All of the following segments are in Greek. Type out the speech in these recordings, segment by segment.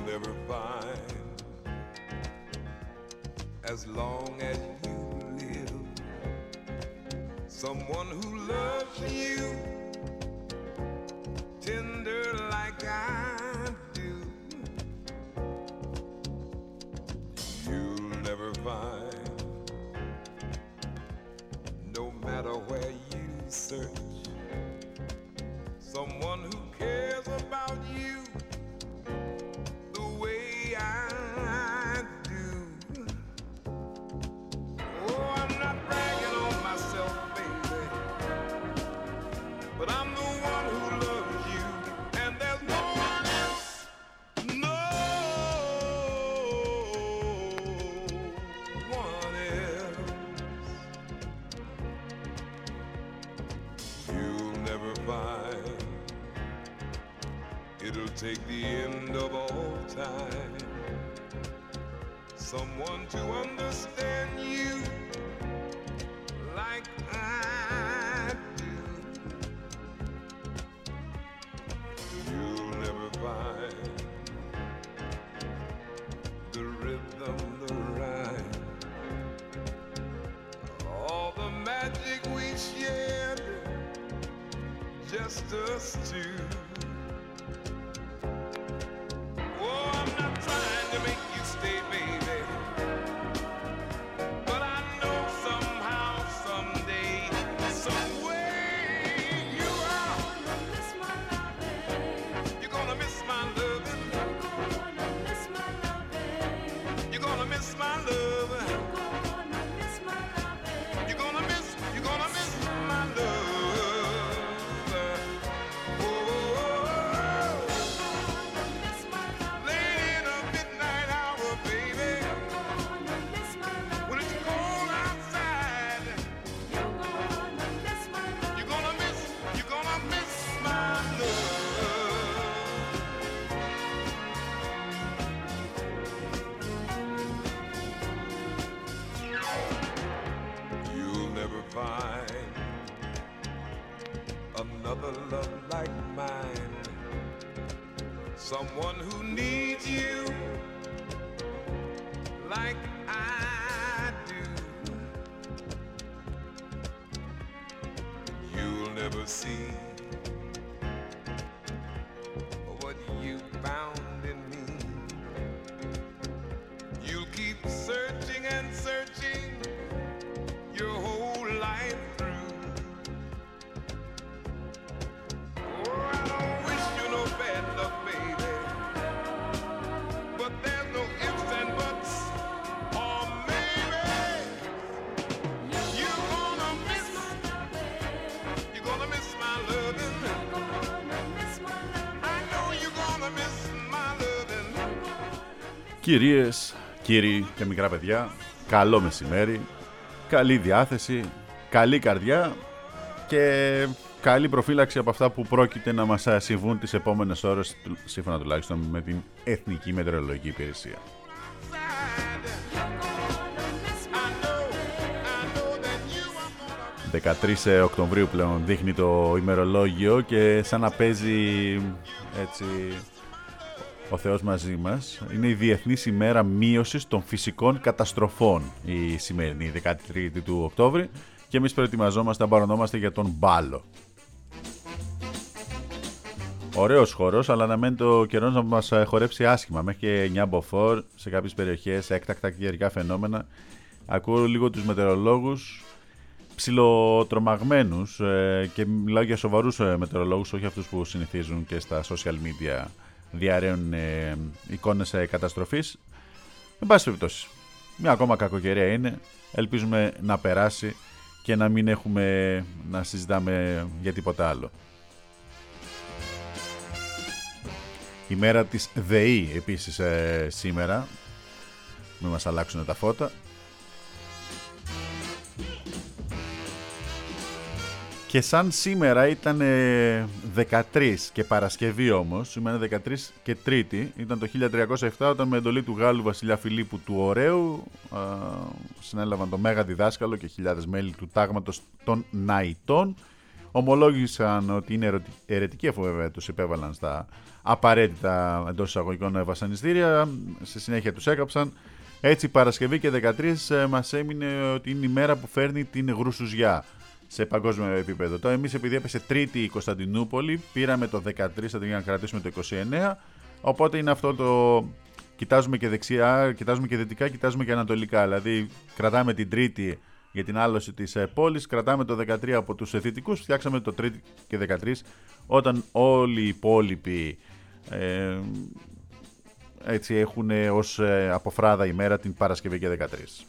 never find, as long as you live, someone who loves you tender like I do. You'll never find, no matter where you search, someone who cares about you the way I do. Oh, I'm not bragging on myself, baby, but I'm the one who loves you, and there's no one else, no one else. You'll never find, it'll take the end of all time, someone to understand you like I do. You'll never find the rhythm, the rhyme, all the magic we shared, just us two. Oh, I'm not trying to make you stay, baby, but I know somehow, someday, some way you are. You're gonna miss my loving. You're gonna miss my loving. You're gonna miss my love. Oh, late in the midnight hour, baby, when it's cold outside, you're gonna miss my love. You'll never find another love like mine, someone who needs you like I do. You'll never see what you found in me. You'll keep searching and searching your whole life through. Oh, I don't wish you no bad luck, baby, but there's no ifs and buts, or maybe you're gonna miss my loving. I know you're gonna miss my loving. Κυρίες, κύριοι και μικρά παιδιά, καλό μεσημέρι, καλή διάθεση, καλή καρδιά και καλή προφύλαξη από αυτά που πρόκειται να μας συμβούν τις επόμενες ώρες, σύμφωνα τουλάχιστον με την Εθνική Μετεωρολογική Υπηρεσία. 13 Οκτωβρίου πλέον δείχνει το ημερολόγιο και σαν να παίζει έτσι ο Θεός μαζί μας. Είναι η Διεθνής ημέρα μείωσης των φυσικών καταστροφών η σημερινή 13η του Οκτώβρη και εμείς προετοιμαζόμαστε, αμπαρωνόμαστε για τον μπάλο. Ωραίος χώρος, αλλά αναμένει το καιρό να μας χορέψει άσχημα. Μέχρι και 9 μποφόρ σε κάποιες περιοχές, έκτακτα καιρικά φαινόμενα. Ακούω λίγο τους μετεωρολόγους ψιλοτρομαγμένους και μιλάω για σοβαρούς μετεωρολόγους, όχι αυτούς που συνηθίζουν και στα social media διαρρέουν εικόνες καταστροφής. Εν πάση περιπτώσει, μια ακόμα κακοκαιρία είναι. Ελπίζουμε να περάσει και να μην έχουμε να συζητάμε για τίποτα άλλο. Η μέρα της ΔΕΗ επίσης σήμερα. Μην μας αλλάξουν τα φώτα. Και σαν σήμερα ήταν 13 και Παρασκευή όμως, σήμερα 13 και Τρίτη, ήταν το 1307 όταν με εντολή του Γάλλου βασιλιά Φιλίππου του Ωραίου συνέλαβαν το Μέγα Διδάσκαλο και χιλιάδες μέλη του τάγματος των Ναϊτών, ομολόγησαν ότι είναι αιρετικοί, αφού βέβαια τους υπέβαλαν στα απαραίτητα εντός εισαγωγικών βασανιστήρια. Στη συνέχεια τους έκαψαν. Έτσι Παρασκευή και 13 μας έμεινε ότι είναι η μέρα που φέρνει την γρουσουζιά σε παγκόσμιο επίπεδο. Τώρα εμείς, επειδή έπεσε Τρίτη η Κωνσταντινούπολη, πήραμε το 13 αντί για να κρατήσουμε το 29, οπότε είναι αυτό το κοιτάζουμε και δεξιά, κοιτάζουμε και δυτικά, κοιτάζουμε και ανατολικά. Δηλαδή κρατάμε την Τρίτη για την άλωση της πόλης, κρατάμε το 13 από τους δυτικούς, φτιάξαμε το Τρίτη και 13, όταν όλοι οι υπόλοιποι έτσι έχουν ως αποφράδα ημέρα την Παρασκευή και 13.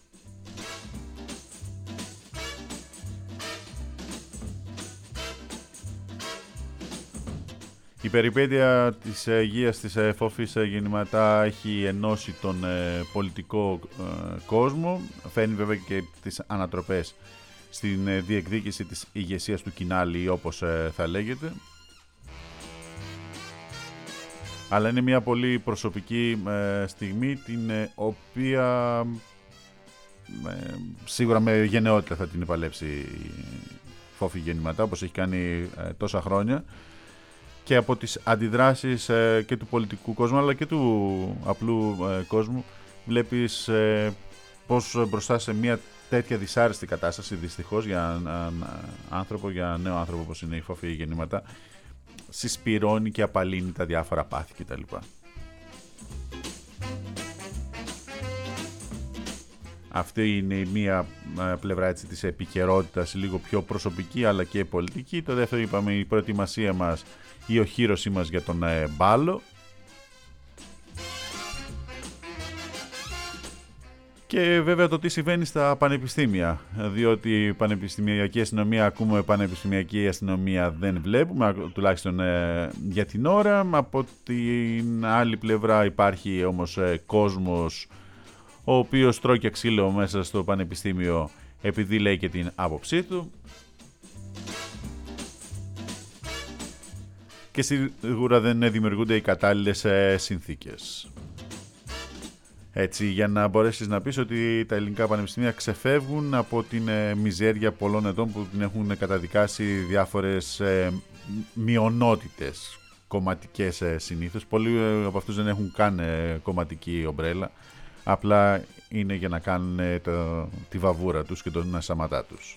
Η περιπέτεια της υγείας της Φόφης γεννηματά έχει ενώσει τον πολιτικό κόσμο. Φέρνει βέβαια και τις ανατροπές στην διεκδίκηση της ηγεσίας του Κινάλη, όπως θα λέγεται. Αλλά είναι μια πολύ προσωπική στιγμή, την οποία σίγουρα με γενναιότητα θα την επαλέψει η Φόφη γεννηματά, όπως έχει κάνει τόσα χρόνια. Και από τις αντιδράσεις και του πολιτικού κόσμου αλλά και του απλού κόσμου βλέπεις πως μπροστά σε μια τέτοια δυσάρεστη κατάσταση, δυστυχώς για νέο άνθρωπο όπως είναι η Φόφη γεννηματά, συσπυρώνει και απαλύνει τα διάφορα πάθη κτλ. Αυτή είναι η μία πλευρά έτσι, της επικαιρότητας, λίγο πιο προσωπική αλλά και πολιτική. Το δεύτερο, είπαμε, η προετοιμασία μας, η οχύρωσή μας για τον μπάλο. Και βέβαια το τι συμβαίνει στα πανεπιστήμια, διότι η πανεπιστημιακή αστυνομία ακούμε, πανεπιστημιακή αστυνομία δεν βλέπουμε, τουλάχιστον για την ώρα. Από την άλλη πλευρά υπάρχει όμως κόσμος ο οποίος τρώει και ξύλο μέσα στο πανεπιστήμιο επειδή λέει και την άποψή του. Και σίγουρα δεν δημιουργούνται οι κατάλληλες συνθήκες. Έτσι, για να μπορέσεις να πεις ότι τα ελληνικά πανεπιστήμια ξεφεύγουν από την μιζέρια πολλών ετών που την έχουν καταδικάσει διάφορες μειονότητες κομματικές συνήθως. Πολλοί από αυτούς δεν έχουν καν κομματική ομπρέλα. Απλά είναι για να κάνουν τη βαβούρα τους και τον σαματά τους.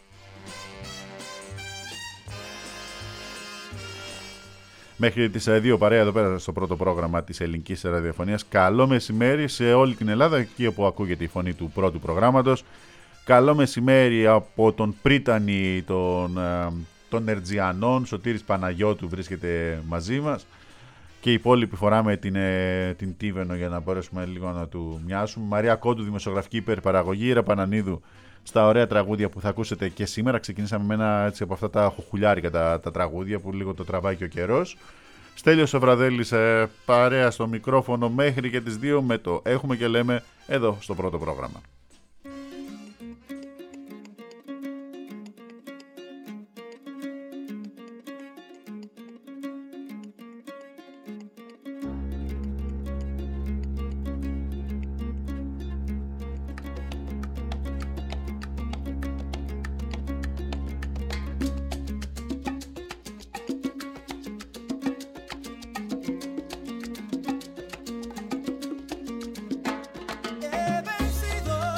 Μέχρι τις 2 παρέα εδώ πέρα στο πρώτο πρόγραμμα της ελληνικής ραδιοφωνίας. Καλό μεσημέρι σε όλη την Ελλάδα, εκεί όπου ακούγεται η φωνή του πρώτου προγράμματος. Καλό μεσημέρι από τον Πρίτανη των Ερτζιανών. Σωτήρης Παναγιώτου βρίσκεται μαζί μας. Και οι υπόλοιποι φοράμε την Τίβενο για να μπορέσουμε λίγο να του μοιάσουμε. Μαρία Κόντου, δημοσιογραφική υπερπαραγωγή. Ήρα Πανανίδου στα ωραία τραγούδια που θα ακούσετε και σήμερα. Ξεκινήσαμε με ένα έτσι, από αυτά τα χουχουλιάρικα τα τραγούδια που λίγο το τραβάει και ο καιρός. Στέλιος Σοβραδέλης παρέα στο μικρόφωνο μέχρι και τις 2 με το έχουμε και λέμε εδώ στο πρώτο πρόγραμμα. He vencido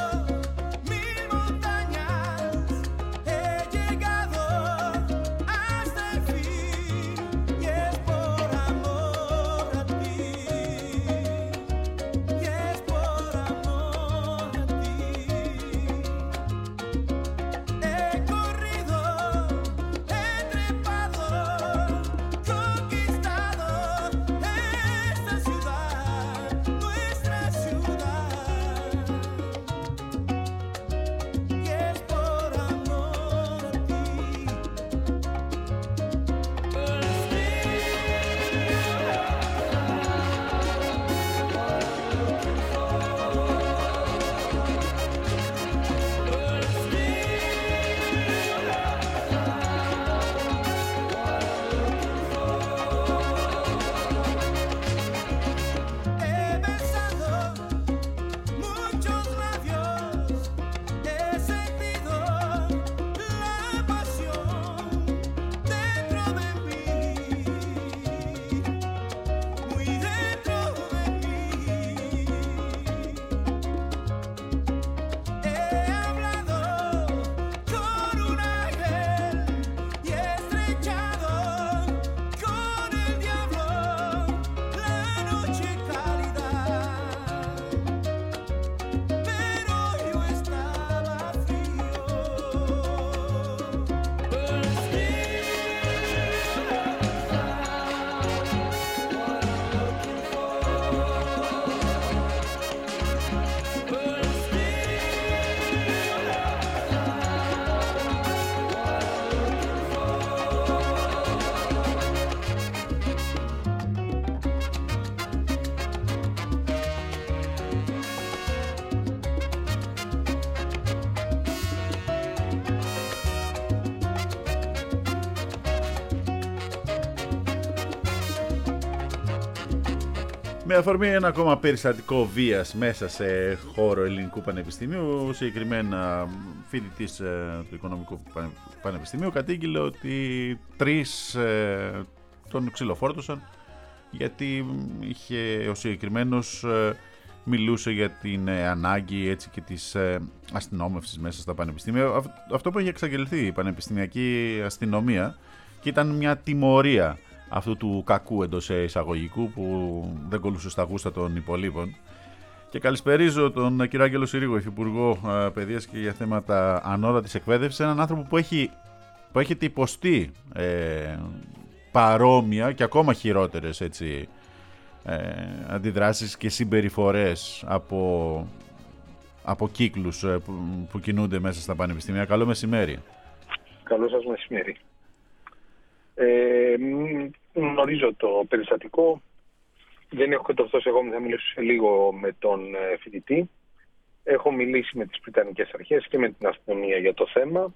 Με αφορμή ένα ακόμα περιστατικό βίας μέσα σε χώρο ελληνικού πανεπιστημίου, συγκεκριμένα φοιτητής του Οικονομικού Πανεπιστημίου κατήγγειλε ότι 3 τον ξυλοφόρτωσαν γιατί ο συγκεκριμένος μιλούσε για την ανάγκη έτσι και της αστυνόμευσης μέσα στα πανεπιστήμια. Αυτό που έχει εξαγγελθεί η πανεπιστημιακή αστυνομία και ήταν μια τιμωρία αυτού του κακού εντός εισαγωγικού που δεν κολούσε στα γούστα των υπολείπων. Και καλησπερίζω τον κύριο Άγγελο Συρίγο, Υφυπουργό Παιδείας και για θέματα ανώτατης εκπαίδευσης, έναν άνθρωπο που έχετε υποστεί παρόμοια και ακόμα χειρότερες έτσι, αντιδράσεις και συμπεριφορές από κύκλους που κινούνται μέσα στα πανεπιστήμια. Καλό μεσημέρι. Καλό σας μεσημέρι. Γνωρίζω το περιστατικό. Δεν έχω κατορθώσει εγώ, θα μιλήσω σε λίγο με τον φοιτητή. Έχω μιλήσει με τις Βρυτανικές Αρχές και με την αστυνομία για το θέμα.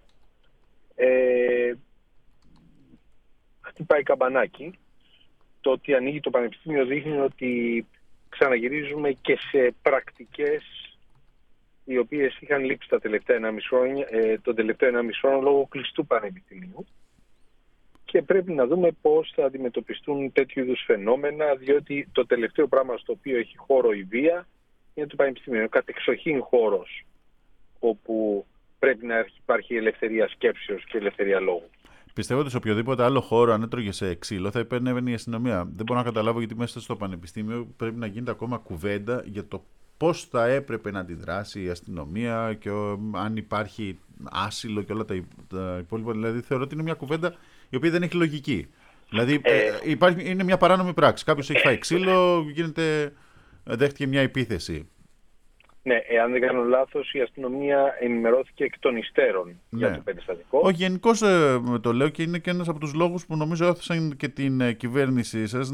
Χτυπάει καμπανάκι. Το ότι ανοίγει το Πανεπιστήμιο δείχνει ότι ξαναγυρίζουμε και σε πρακτικές οι οποίες είχαν λείψει τον τελευταίο 1,5 χρόνο λόγω κλειστού πανεπιστημίου. Και πρέπει να δούμε πώς θα αντιμετωπιστούν τέτοιου είδους φαινόμενα, διότι το τελευταίο πράγμα στο οποίο έχει χώρο η βία είναι το Πανεπιστήμιο. Είναι κατεξοχήν χώρος όπου πρέπει να υπάρχει ελευθερία σκέψεως και ελευθερία λόγου. Πιστεύω ότι σε οποιοδήποτε άλλο χώρο, αν έτρωγε σε ξύλο, θα επέμβαινε η αστυνομία. Δεν μπορώ να καταλάβω γιατί μέσα στο πανεπιστήμιο πρέπει να γίνεται ακόμα κουβέντα για το πώς θα έπρεπε να αντιδράσει η αστυνομία και αν υπάρχει άσυλο και όλα τα υπόλοιπα. Δηλαδή, θεωρώ ότι είναι μια κουβέντα η οποία δεν έχει λογική. Δηλαδή, είναι μια παράνομη πράξη. Κάποιος έχει φάει ξύλο, δέχτηκε μια επίθεση. Ναι, εάν δεν κάνω λάθος, η αστυνομία ενημερώθηκε εκ των υστέρων για το περιστατικό. Όχι, γενικώς το λέω και είναι και ένας από τους λόγους που νομίζω έθεσαν και την κυβέρνησή σας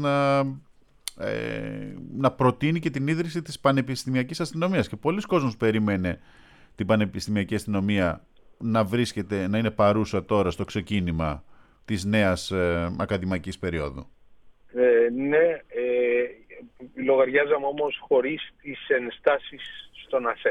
να προτείνει και την ίδρυση της πανεπιστημιακής αστυνομίας. Και πολλοί κόσμος περίμενε την πανεπιστημιακή αστυνομία να είναι παρούσα τώρα στο ξεκίνημα της νέας ακαδημαϊκής περίοδου. Ναι, λογαριάζαμε όμως χωρίς τις ενστάσεις στον ΑΣΕΠ.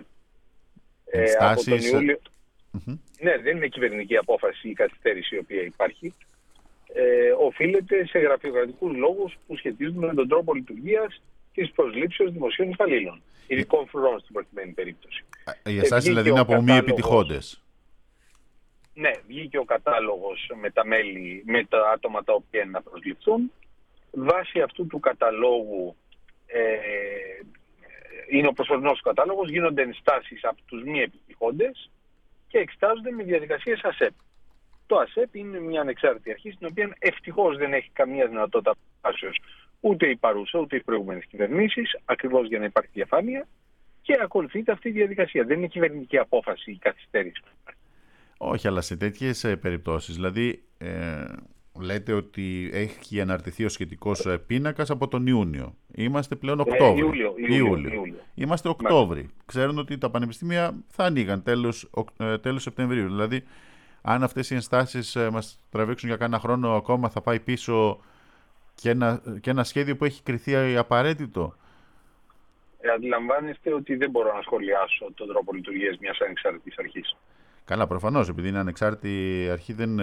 Από τον Ιούλιο... Ναι, δεν είναι κυβερνητική απόφαση η καθυστέρηση η οποία υπάρχει. Οφείλεται σε γραφειοκρατικούς λόγους που σχετίζονται με τον τρόπο λειτουργίας της προσλήψεως δημοσίων υπαλλήλων. Ειδικών φρουρών στην προκειμένη περίπτωση. Οι ενστάσεις δηλαδή είναι από μη επιτυχόντες. Ναι, βγήκε ο κατάλογος με τα μέλη, με τα άτομα τα οποία είναι να προσληφθούν. Βάσει αυτού του καταλόγου, είναι ο προσωρινός κατάλογος, γίνονται ενστάσεις από τους μη επιτυχόντες και εξετάζονται με διαδικασίες ΑΣΕΠ. Το ΑΣΕΠ είναι μια ανεξάρτητη αρχή, στην οποία ευτυχώς δεν έχει καμία δυνατότητα παρέμβασης ούτε η παρούσα ούτε οι προηγούμενες κυβερνήσεις, ακριβώς για να υπάρχει διαφάνεια, και ακολουθείται αυτή η διαδικασία. Δεν είναι κυβερνητική απόφαση η καθυστέρηση. Όχι, αλλά σε τέτοιες περιπτώσεις, δηλαδή λέτε ότι έχει αναρτηθεί ο σχετικός πίνακας από τον Ιούνιο. Είμαστε πλέον Οκτώβρη. Ιούλιο. Είμαστε Οκτώβρη. Ξέρουν ότι τα πανεπιστήμια θα ανοίγαν τέλος Σεπτεμβρίου. Δηλαδή, αν αυτές οι ενστάσεις μας τραβήξουν για κάνα χρόνο ακόμα, θα πάει πίσω και ένα σχέδιο που έχει κριθεί απαραίτητο. Αντιλαμβάνεστε ότι δεν μπορώ να σχολιάσω τον τρόπο λειτουργίας μιας ανεξάρτητης αρχής. Καλά, προφανώς, επειδή είναι ανεξάρτητη αρχή δεν...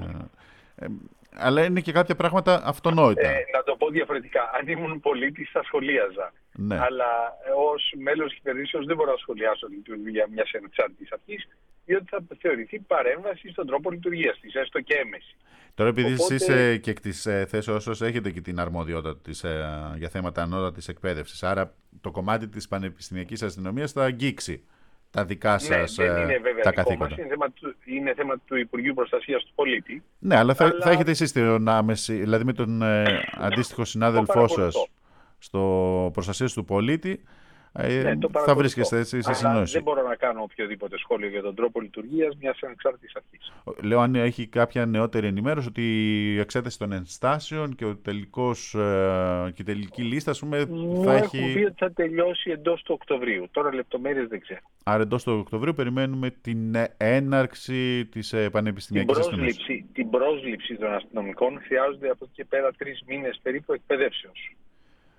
αλλά είναι και κάποια πράγματα αυτονόητα. Να το πω διαφορετικά. Αν ήμουν πολίτης θα σχολίαζα. Ναι. Αλλά ως μέλος κυβερνήσεως δεν μπορώ να σχολιάσω τη λειτουργία μιας ανεξάρτητης αρχής, διότι θα θεωρηθεί παρέμβαση στον τρόπο λειτουργίας της, έστω και έμεση. Τώρα, επειδή εσείς και εκ της θέσεως σας έχετε και την αρμοδιότητα για θέματα ανώτατης εκπαίδευσης, άρα το κομμάτι της πανεπιστημιακής αστυνομίας θα αγγίξει τα δικά σας τα καθήκοντα. Είναι θέμα του Υπουργείου Προστασίας του Πολίτη. Ναι, αλλά θα έχετε εσείς την άμεση, δηλαδή με τον αντίστοιχο συνάδελφό σας στο Προστασίας του Πολίτη, θα βρίσκεστε έτσι σε συνεννόηση. Δεν μπορώ να κάνω οποιοδήποτε σχόλιο για τον τρόπο λειτουργίας μιας ανεξάρτητης αρχής. Λέω αν έχει κάποια νεότερη ενημέρωση ότι η εξέταση των ενστάσεων και και η τελική λίστα, θα έχει... Μου πει ότι θα τελειώσει εντός του Οκτωβρίου. Τώρα λεπτομέρειες δεν ξέρω. Άρα εντός του Οκτωβρίου περιμένουμε την έναρξη της πανεπιστημιακής αστυνομίας. Την πρόσληψη των αστυνομικών χρειάζονται από εκεί και πέρα 3 μήνες περίπου εκπαιδεύσεως.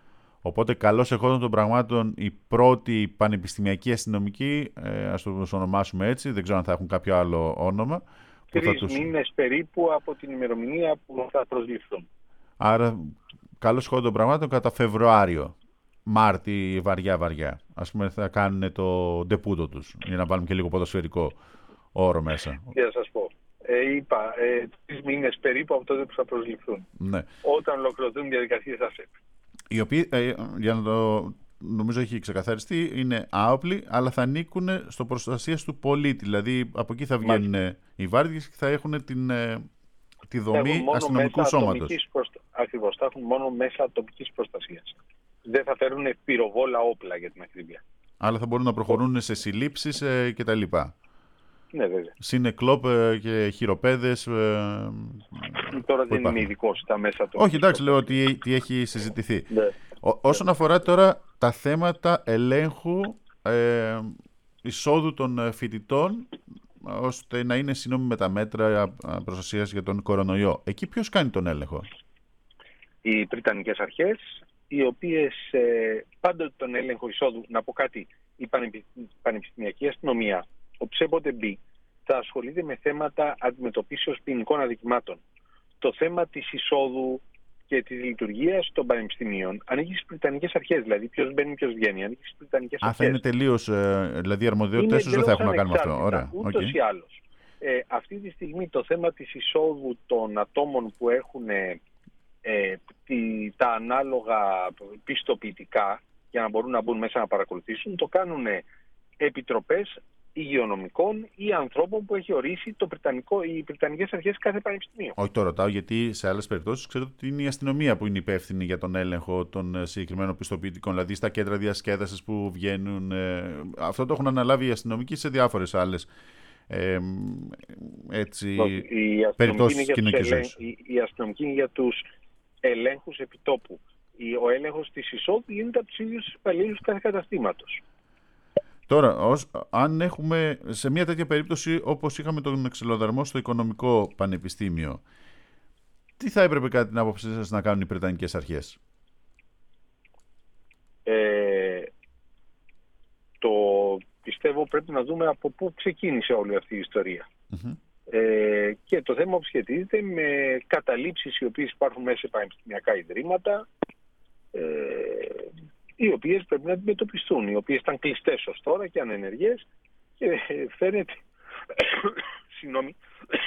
Οπότε καλώς εχόντων των πραγμάτων οι πρώτοι πανεπιστημιακοί αστυνομικοί, ας το ονομάσουμε έτσι, δεν ξέρω αν θα έχουν κάποιο άλλο όνομα. 3 μήνες περίπου από την ημερομηνία που θα προσληφθούν. Άρα καλώς εχόντων των πραγμάτων κατά Φεβρουάριο, Μάρτι βαριά. Ας πούμε θα κάνουν το ντεπούτο τους, για να βάλουμε και λίγο ποδοσφαιρικό όρο μέσα. Τι να σας πω. Είπα 3 μήνες περίπου από τότε που θα προσληφθούν. Ναι. Όταν ολοκληρωθούν διαδικασίες ΑΣΕΠ. Οι οποίοι, για να το νομίζω έχει ξεκαθαριστεί, είναι άοπλοι, αλλά θα ανήκουν στο προστασίας του πολίτη. Δηλαδή από εκεί θα βγαίνουν οι βάρδιες και θα έχουν τη δομή αστυνομικού σώματος. Ακριβώς, θα έχουν μόνο μέσα τοπικής προστασίας. Δεν θα φέρουν πυροβόλα όπλα για την ακρίβεια. Αλλά θα μπορούν να προχωρούν σε συλλήψεις κτλ. Ναι, βέβαια. Σύνε κλόπ και χειροπέδες. Τώρα δεν είμαι ειδικός στα μέσα του. Όχι, εντάξει, λέω ότι τι έχει συζητηθεί. Ναι. Όσον αφορά τώρα τα θέματα ελέγχου εισόδου των φοιτητών, ώστε να είναι συνόμοι με τα μέτρα προστασίας για τον κορονοϊό, εκεί ποιος κάνει τον έλεγχο? Οι Βρετανικές αρχές, οι οποίες πάντοτε τον έλεγχο εισόδου, να πω κάτι, η πανεπιστημιακή αστυνομία, όποτε μπει, θα ασχολείται με θέματα αντιμετωπίσεως ποινικών αδικημάτων. Το θέμα της εισόδου και της λειτουργίας των πανεπιστημίων ανήκει στις Βρετανικές αρχές, δηλαδή ποιος μπαίνει, ποιος βγαίνει, ανήκει στις Βρετανικές αρχές. Θα είναι τελείως, δηλαδή οι αρμοδιότητες τους δεν θα έχουν να κάνουν με αυτό. Ωραία. Ούτως ή άλλως. Αυτή τη στιγμή το θέμα της εισόδου των ατόμων που έχουν τα ανάλογα πιστοποιητικά για να μπορούν να μπουν μέσα να παρακολουθήσουν, το κάνουν επιτροπές υγειονομικών ή ανθρώπων που έχει ορίσει οι Βρετανικές αρχές κάθε πανεπιστημίου. Όχι, το ρωτάω γιατί σε άλλες περιπτώσεις ξέρω ότι είναι η αστυνομία που είναι υπεύθυνη για τον έλεγχο των συγκεκριμένων πιστοποιητικών. Δηλαδή στα κέντρα διασκέδασης που βγαίνουν. Αυτό το έχουν αναλάβει οι αστυνομικοί σε διάφορες άλλες περιπτώσεις κοινωνικής ζωής. Η αστυνομική είναι για τους ελέγχους επιτόπου. Ο έλεγχος της εισόδου γίνεται από τους ίδιους υπαλλήλους κάθε καταστήματος. Τώρα, αν έχουμε σε μια τέτοια περίπτωση όπως είχαμε τον ξυλοδαρμό στο Οικονομικό Πανεπιστήμιο, τι θα έπρεπε κατά την άποψή σας να κάνουν οι Βρετανικές αρχές? Πιστεύω πρέπει να δούμε από πού ξεκίνησε όλη αυτή η ιστορία. Και το θέμα που σχετίζεται με καταλήψεις οι οποίες υπάρχουν μέσα σε πανεπιστημιακά ιδρύματα, οι οποίες πρέπει να αντιμετωπιστούν, οι οποίες ήταν κλειστές ως τώρα και ανενεργές και φαίνεται συγγνώμη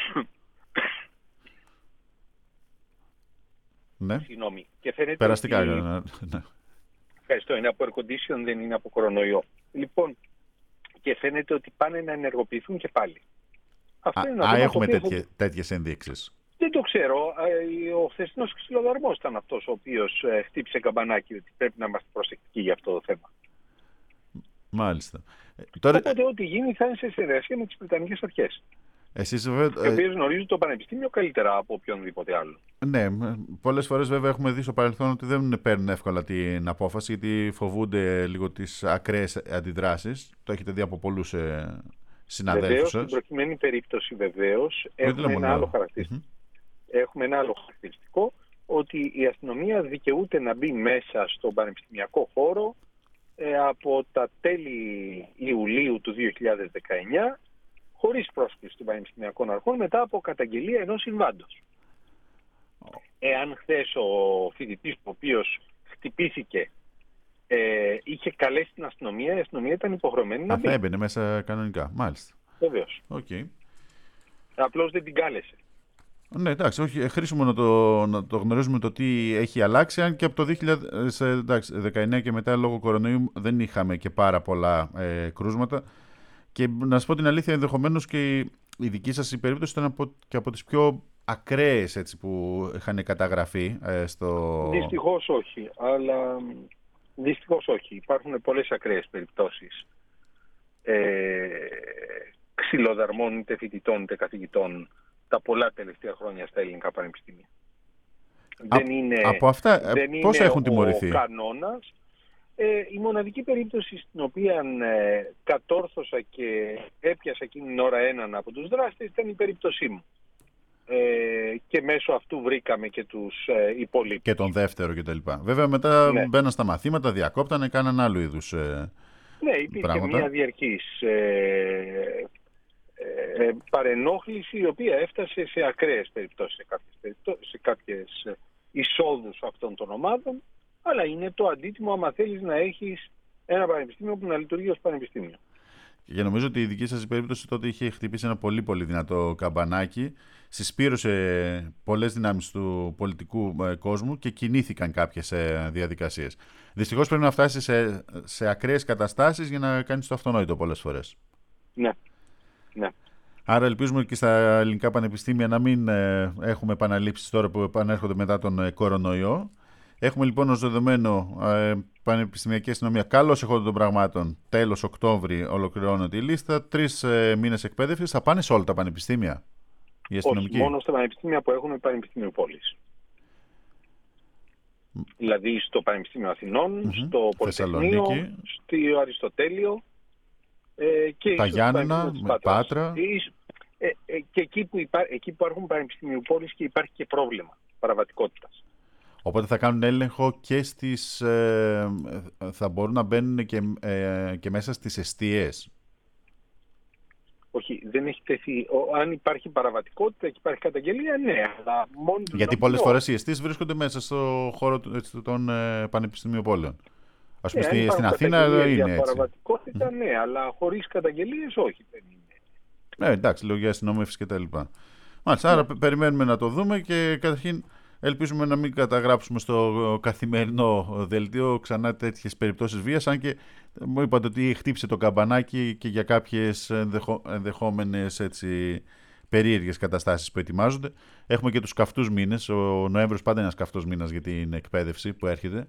ναι. Και φαίνεται περαστικά ότι... ναι. Ευχαριστώ, είναι από air condition, δεν είναι από κορονοϊό. Λοιπόν, και φαίνεται ότι πάνε να ενεργοποιηθούν και πάλι. Έχουμε τέτοιες ενδείξεις? Δεν το ξέρω. Ο χθεσινός ξυλοδαρμός ήταν αυτός ο οποίος χτύπησε καμπανάκι ότι πρέπει να είμαστε προσεκτικοί για αυτό το θέμα. Μάλιστα. Οπότε ό,τι γίνει θα είναι σε συνεργασία με τις Βρετανικές αρχές. Εσείς βέβαια... Οι οποίες γνωρίζουν το πανεπιστήμιο καλύτερα από οποιονδήποτε άλλο. Ναι, πολλές φορές βέβαια έχουμε δει στο παρελθόν ότι δεν παίρνουν εύκολα την απόφαση, γιατί φοβούνται λίγο τις ακραίες αντιδράσεις. Το έχετε δει από πολλούς συναδέλφους σας. Στην προκειμένη περίπτωση βεβαίως έχουμε ένα άλλο χαρακτηριστικό. Έχουμε ένα άλλο χαρακτηριστικό, ότι η αστυνομία δικαιούται να μπει μέσα στον πανεπιστημιακό χώρο από τα τέλη Ιουλίου του 2019 χωρίς πρόσκληση των πανεπιστημιακών αρχών μετά από καταγγελία ενός συμβάντος. Εάν χθες ο φοιτητής ο οποίος χτυπήθηκε είχε καλέσει την αστυνομία, η αστυνομία ήταν υποχρεωμένη να μπει. Θα έμπαινε μέσα κανονικά, μάλιστα. Βεβαίως. Okay. Απλώς δεν την κάλεσε. Ναι, εντάξει, όχι, χρήσιμο να το γνωρίζουμε το τι έχει αλλάξει, αν και από το 2019 και μετά λόγω κορονοϊού δεν είχαμε και πάρα πολλά κρούσματα. Και να σας πω την αλήθεια, ενδεχομένως και η δική σας η περίπτωση ήταν και από τις πιο ακραίες έτσι, που είχαν καταγραφεί στο... Δυστυχώς όχι, αλλά δυστυχώς όχι. Υπάρχουν πολλές ακραίες περιπτώσεις ξυλοδαρμών είτε φοιτητών είτε καθηγητών τα πολλά τελευταία χρόνια στα ελληνικά πανεπιστήμια. Από αυτά πόσα έχουν τιμωρηθεί? Ο κανόνας. Η μοναδική περίπτωση στην οποία κατόρθωσα και έπιασα εκείνη την ώρα έναν από τους δράστες ήταν η περίπτωσή μου. και μέσω αυτού βρήκαμε και τους υπολείπους. Και τον δεύτερο κτλ. Βέβαια μετά Ναι. μπαίναν στα μαθήματα, διακόπτανε, κάναν άλλου είδους Ναι, υπήρχε πράγματα. μια διαρκής παρενόχληση, η οποία έφτασε σε ακραίες περιπτώσεις, σε κάποιες εισόδους αυτών των ομάδων, αλλά είναι το αντίτιμο άμα θέλεις να έχεις ένα πανεπιστήμιο που να λειτουργεί ως πανεπιστήμιο. Και νομίζω ότι η δική σας περίπτωση τότε είχε χτυπήσει ένα πολύ πολύ δυνατό καμπανάκι, συσπήρωσε πολλές δυνάμεις του πολιτικού κόσμου και κινήθηκαν κάποιες διαδικασίες. Δυστυχώς πρέπει να φτάσεις σε ακραίες καταστάσεις για να κάνεις το αυτονόητο πολλές φορές. Ναι, ναι. Άρα ελπίζουμε και στα ελληνικά πανεπιστήμια να μην έχουμε επαναλήψεις τώρα που επανέρχονται μετά τον κορονοϊό. Έχουμε λοιπόν ως δεδομένο πανεπιστημιακή αστυνομία καλώς εχόντων των πραγμάτων. Τέλος Οκτώβρη ολοκληρώνεται η λίστα. 3 μήνες εκπαίδευσης. Θα πάνε σε όλα τα πανεπιστήμια οι αστυνομικοί? Όχι, μόνο στα πανεπιστήμια που έχουμε Πανεπιστήμιο Πόλης. Δηλαδή στο Πανεπιστήμιο Αθηνών, στο Πολυτεχνείο, στο Αριστοτέλειο και τα Γιάννενα, Πάτρα. Και εκεί που υπάρχουν Πανεπιστήμιο Πόλης και υπάρχει και πρόβλημα παραβατικότητας. Οπότε θα κάνουν έλεγχο και στις... θα μπορούν να μπαίνουν και μέσα στις εστίες. Όχι, δεν έχει τεθεί. Αν υπάρχει παραβατικότητα και υπάρχει καταγγελία, ναι. Αλλά μόνο γιατί πολλές φορές οι εστίες βρίσκονται μέσα στο χώρο των πανεπιστημίων πόλεων. Ας πούμε στην Αθήνα είναι έτσι. Παραβατικότητα, ναι, αλλά χωρίς καταγγελίες, όχι. Δεν είναι. Εντάξει, λόγια αστυνόμευσης και τα λοιπά. Μάλιστα, άρα περιμένουμε να το δούμε και καταρχήν ελπίζουμε να μην καταγράψουμε στο καθημερινό δελτίο ξανά τέτοιες περιπτώσεις βίας, αν και μου είπατε ότι χτύπησε το καμπανάκι και για κάποιες ενδεχόμενες περίεργες καταστάσεις που ετοιμάζονται. Έχουμε και τους καυτούς μήνες. Ο Νοέμβριος πάντα είναι ένας καυτός μήνας για την εκπαίδευση που έρχεται.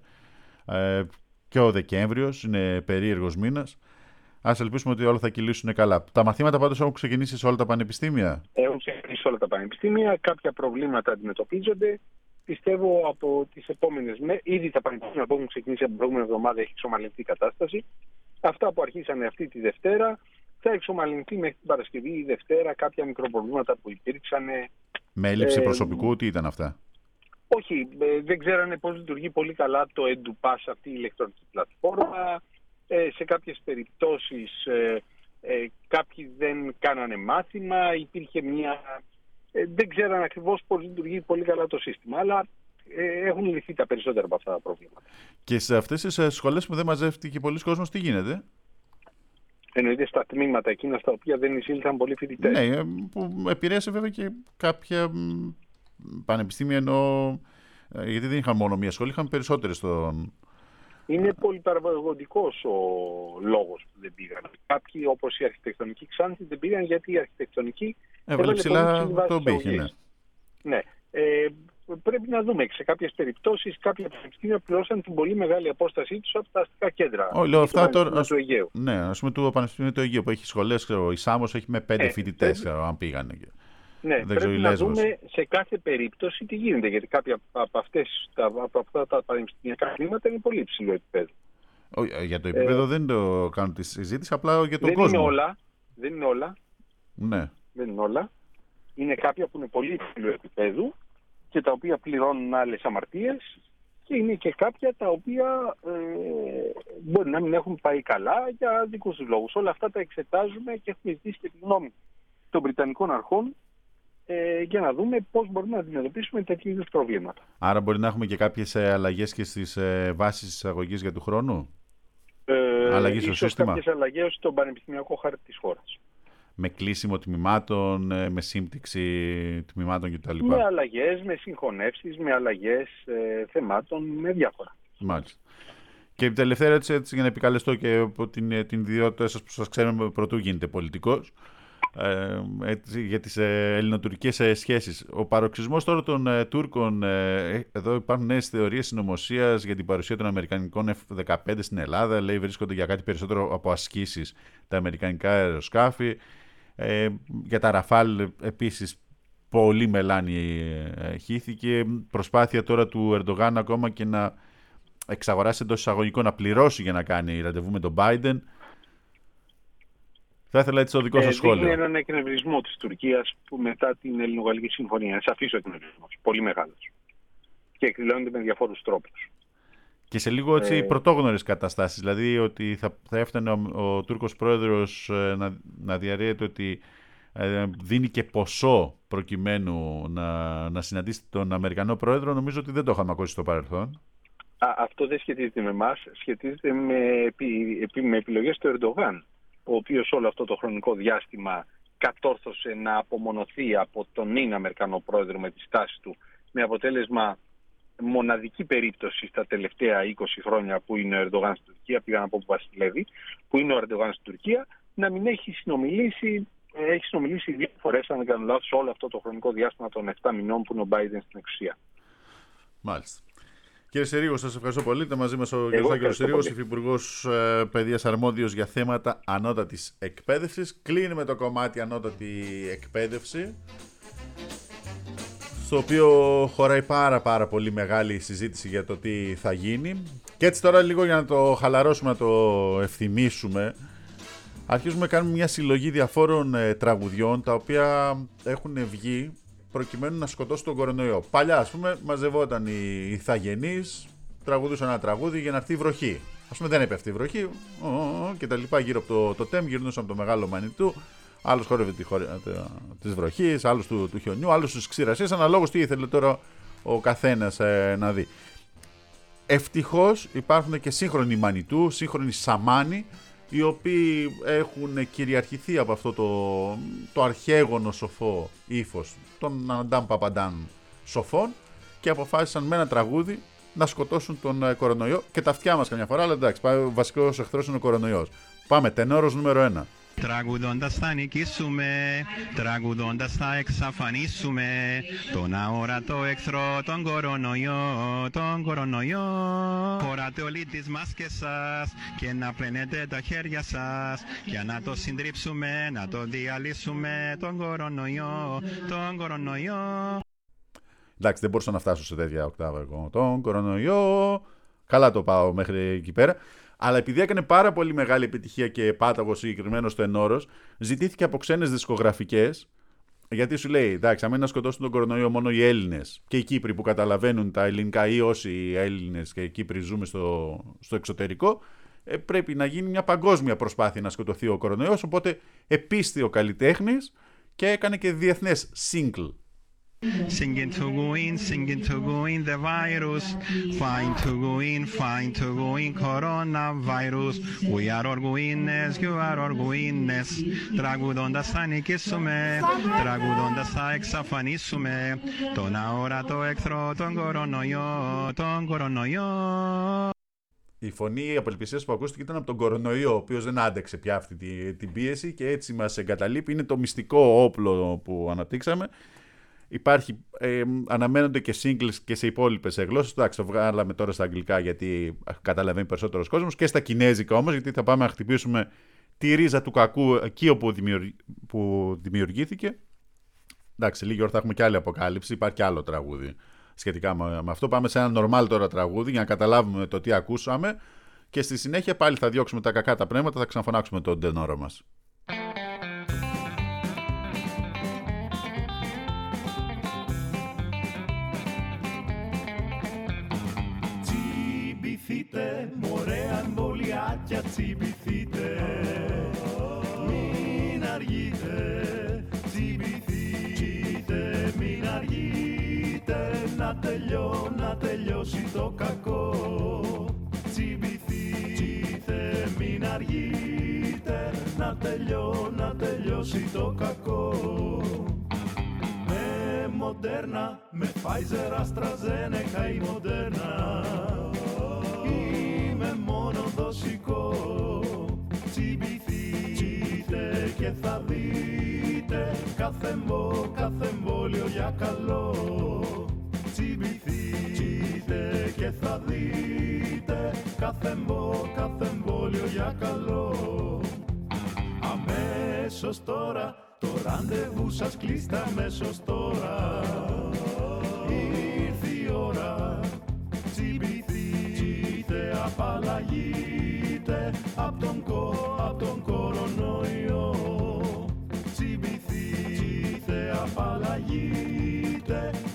Και ο Δεκέμβριος είναι περίεργος μήνας. Ας ελπίσουμε ότι όλα θα κυλήσουν καλά. Τα μαθήματα πάντως έχουν ξεκινήσει σε όλα τα πανεπιστήμια. Έχουν ξεκινήσει σε όλα τα πανεπιστήμια. Κάποια προβλήματα αντιμετωπίζονται. Πιστεύω από τις επόμενες μέρες, ήδη τα πανεπιστήμια που έχουν ξεκινήσει από την προηγούμενη εβδομάδα έχει εξομαλυνθεί η κατάσταση. Αυτά που αρχίσανε αυτή τη Δευτέρα θα εξομαλυνθεί μέχρι την Παρασκευή ή Δευτέρα. Κάποια μικροπροβλήματα που υπήρξαν. Με έλλειψη προσωπικού, τι ήταν αυτά? Όχι, δεν ξέρανε πώς λειτουργεί πολύ καλά το EduPass, αυτή η ηλεκτρονική πλατφόρμα. Σε κάποιες περιπτώσεις κάποιοι δεν κάνανε μάθημα, υπήρχε δεν ξέραν ακριβώς πώς λειτουργεί πολύ καλά το σύστημα, αλλά έχουν λυθεί τα περισσότερα από αυτά τα προβλήματα. Και σε αυτές τις σχολές που δεν μαζεύτηκε πολλοί κόσμος, τι γίνεται? Εννοείται στα τμήματα εκείνα στα οποία δεν εισήλθαν πολλοί φοιτητές. Ναι, που επηρέασε βέβαια και κάποια πανεπιστήμια, γιατί δεν είχαν μόνο μία σχολή, είχαν περισσότερες στον... Είναι πολυπαραγωγικός ο λόγος που δεν πήγαν. Κάποιοι, όπως η αρχιτεκτονική Ξάνθη, δεν πήγαν γιατί η αρχιτεκτονική έβαλε ψηλά το πύχη. Ναι. Πρέπει να δούμε. Σε κάποιες περιπτώσεις κάποια πανεπιστήμια πληρώσαν την πολύ μεγάλη απόστασή τους από τα αστικά κέντρα. Λέω αυτά τώρα. Του Αιγαίου. Ναι, ας πούμε το Πανεπιστήμιο του Αιγαίου που έχει σχολές, η Σάμος έχει με 5 φοιτητές, αν πήγανε. Ναι, πρέπει να δούμε σε κάθε περίπτωση τι γίνεται, γιατί κάποια από αυτά τα πανεπιστημιακά κλίματα είναι πολύ υψηλό επίπεδο. Για το επίπεδο δεν το κάνω τη συζήτηση, απλά για τον κόσμο. Δεν είναι όλα. Ναι. Δεν είναι όλα. Είναι κάποια που είναι πολύ υψηλό επίπεδο και τα οποία πληρώνουν άλλες αμαρτίες, και είναι και κάποια τα οποία μπορεί να μην έχουν πάει καλά για δικούς τους λόγους. Όλα αυτά τα εξετάζουμε και έχουμε ζητήσει και τη γνώμη των Βρετανικών αρχών για να δούμε πώς μπορούμε να αντιμετωπίσουμε τέτοιου είδους προβλήματα. Άρα μπορεί να έχουμε και κάποιες αλλαγές και στις βάσεις της εισαγωγής για του χρόνου? Αλλαγές στο σύστημα? Κάποιες αλλαγές στον πανεπιστημιακό χάρτη της χώρας. Με κλείσιμο τμήματων, με σύμπτυξη τμήματων κτλ. Με αλλαγές, με συγχωνεύσεις, με αλλαγές θεμάτων, με διάφορα. Μάλιστα. Και η τελευταία ερώτηση, για να επικαλεστώ και από την ιδιότητα σας που σας ξέρουμε πρωτού γίνετε πολιτικός, για τις ελληνοτουρκικές σχέσεις. Ο παροξισμός τώρα των Τούρκων, εδώ υπάρχουν νέες θεωρίες συνωμοσίας για την παρουσία των αμερικανικών F-15 στην Ελλάδα. Λέει βρίσκονται για κάτι περισσότερο από ασκήσεις τα αμερικανικά αεροσκάφη. Για τα Ραφάλ επίσης πολύ μελάνη χύθηκε. Προσπάθεια τώρα του Ερντογάν ακόμα και να εξαγοράσει εντός εισαγωγικών, να πληρώσει για να κάνει ραντεβού με τον Biden. Θα ήθελα έτσι το δικό σας σχόλιο. Δείχνει έναν εκνευρισμό της Τουρκίας που μετά την Ελληνογαλλική Συμφωνία. Σαφής ο εκνευρισμός, πολύ μεγάλος. Και εκδηλώνεται με διαφόρους τρόπους. Και σε λίγο έτσι πρωτόγνωρες καταστάσεις, δηλαδή ότι θα έφτανε ο Τούρκος πρόεδρος να διαρρέεται ότι δίνει και ποσό προκειμένου να συναντήσει τον Αμερικανό πρόεδρο, νομίζω ότι δεν το είχαμε ακούσει στο παρελθόν. Αυτό δεν σχετίζεται με εμάς, σχετίζεται με επιλογές του Ερντογάν, ο οποίος όλο αυτό το χρονικό διάστημα κατόρθωσε να απομονωθεί από τον νυν Αμερικανό πρόεδρο με τη στάση του, με αποτέλεσμα μοναδική περίπτωση στα τελευταία 20 χρόνια που είναι ο Ερντογάν στην Τουρκία, πήγα να πω που βασιλεύει, που είναι ο Ερντογάν στην Τουρκία, να μην έχει συνομιλήσει. Έχει συνομιλήσει 2 φορές, αν δεν κάνω λάθος, όλο αυτό το χρονικό διάστημα των 7 μηνών που είναι ο Biden στην εξουσία. Μάλιστα. Κύριε Συρίγο, σας ευχαριστώ πολύ. Ήταν μαζί μας ο κ. Συρίγος, υφυπουργός παιδείας αρμόδιος για θέματα ανώτατης εκπαίδευσης. Κλείνουμε το κομμάτι ανώτατη εκπαίδευση, στο οποίο χωράει πάρα πολύ μεγάλη συζήτηση για το τι θα γίνει. Και έτσι τώρα λίγο για να το χαλαρώσουμε, να το ευθυμίσουμε, αρχίζουμε να κάνουμε μια συλλογή διαφόρων τραγουδιών τα οποία έχουν βγει προκειμένου να σκοτώσουν τον κορονοϊό. Παλιά, ας πούμε, μαζευόταν οι ηθαγενείς, τραγουδούσαν ένα τραγούδι για να έρθει η βροχή. Ας πούμε, δεν έπεφτε η βροχή και τα λοιπά γύρω από το τέμ, γυρνούσαν από το μεγάλο Μανιτού. Άλλος χόρευε της βροχής, άλλος του χιονιού, άλλος της ξηρασίας, αναλόγως τι ήθελε τώρα ο καθένας να δει. Ευτυχώς υπάρχουν και σύγχρονοι Μανιτού, σύγχρονοι Σαμάνοι, οι οποίοι έχουν κυριαρχηθεί από αυτό το αρχαίγωνο σοφό ύφος των Αντάμ Παπαντάν σοφών και αποφάσισαν με ένα τραγούδι να σκοτώσουν τον κορονοϊό και τα αυτιά μας καμιά φορά, αλλά εντάξει, ο βασικός εχθρός είναι ο κορονοϊός. Πάμε, τενόρος νούμερο 1. Τραγουδώντας θα νικήσουμε, τραγουδώντας θα εξαφανίσουμε τον αόρατο εχθρό, τον κορονοϊό. Φοράτε όλοι τις μάσκες σας και να πλένετε τα χέρια σας για να το συντρίψουμε, να το διαλύσουμε τον κορονοϊό. Εντάξει, δεν μπορούσα να φτάσω σε τέτοια οκτάβα εγώ. Τον κορονοϊό. Καλά το πάω μέχρι εκεί πέρα. Αλλά επειδή έκανε πάρα πολύ μεγάλη επιτυχία και πάταγο συγκεκριμένο στο ενόρος, ζητήθηκε από ξένες δισκογραφικές, γιατί σου λέει, εντάξει, αν να σκοτώσουν τον κορονοϊό μόνο οι Έλληνες και οι Κύπροι που καταλαβαίνουν τα ελληνικά ή όσοι Έλληνες και οι Κύπροι ζούμε στο εξωτερικό, πρέπει να γίνει μια παγκόσμια προσπάθεια να σκοτωθεί ο κορονοϊός. Οπότε επίστη ο καλλιτέχνης και έκανε και διεθνές single. Singing to go in the virus, fine to go in coronavirus. We are all winners, you are all winners. Τραγουδώντας θα νικήσουμε, τραγουδώντας θα εξαφανίσουμε τον αόρατο εχθρό, τον κορονοϊό. Η φωνή απελπισίας που ακούστηκε ήταν από τον κορονοϊό, ο οποίος δεν άντεξε πια αυτή την πίεση και έτσι μας εγκαταλείπει. Είναι το μυστικό όπλο που αναπτύξαμε. Υπάρχει, αναμένονται και singles και σε υπόλοιπες γλώσσες. Εντάξει, το βγάλαμε τώρα στα αγγλικά γιατί καταλαβαίνει περισσότερος κόσμος, και στα κινέζικα όμως, γιατί θα πάμε να χτυπήσουμε τη ρίζα του κακού εκεί όπου δημιουργήθηκε. Εντάξει, λίγη ώρα θα έχουμε και άλλη αποκάλυψη. Υπάρχει και άλλο τραγούδι σχετικά με αυτό. Πάμε σε ένα normal τώρα τραγούδι για να καταλάβουμε το τι ακούσαμε και στη συνέχεια πάλι θα διώξουμε τα κακά τα πνεύματα, θα ξαναφωνάξουμε τον τενόρο μας. Τσιμπηθείτε, μωρέ αμπολιάκια, τσιμπηθείτε, μην αργείτε, τσιμπηθείτε, μην αργείτε, να τελειώσει το κακό. Τσιμπηθείτε, μην αργείτε, να τελειώσει το κακό. Με Μοντέρνα, με Pfizer, AstraZeneca ή Μοντέρνα, είμαι μόνο δοσικό. Τσιμπηθείτε και θα δείτε κάθε εμβόλιο για καλό. Τσιμπηθείτε και θα δείτε κάθε εμβόλιο για καλό. Αμέσως τώρα, το ραντεβού σας κλείστε αμέσως τώρα. Ήρθε η ώρα, τσιμπηθείτε, απαλλαγείτε απ' τον κορονοϊό.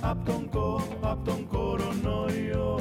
απ' τον κορονοϊό.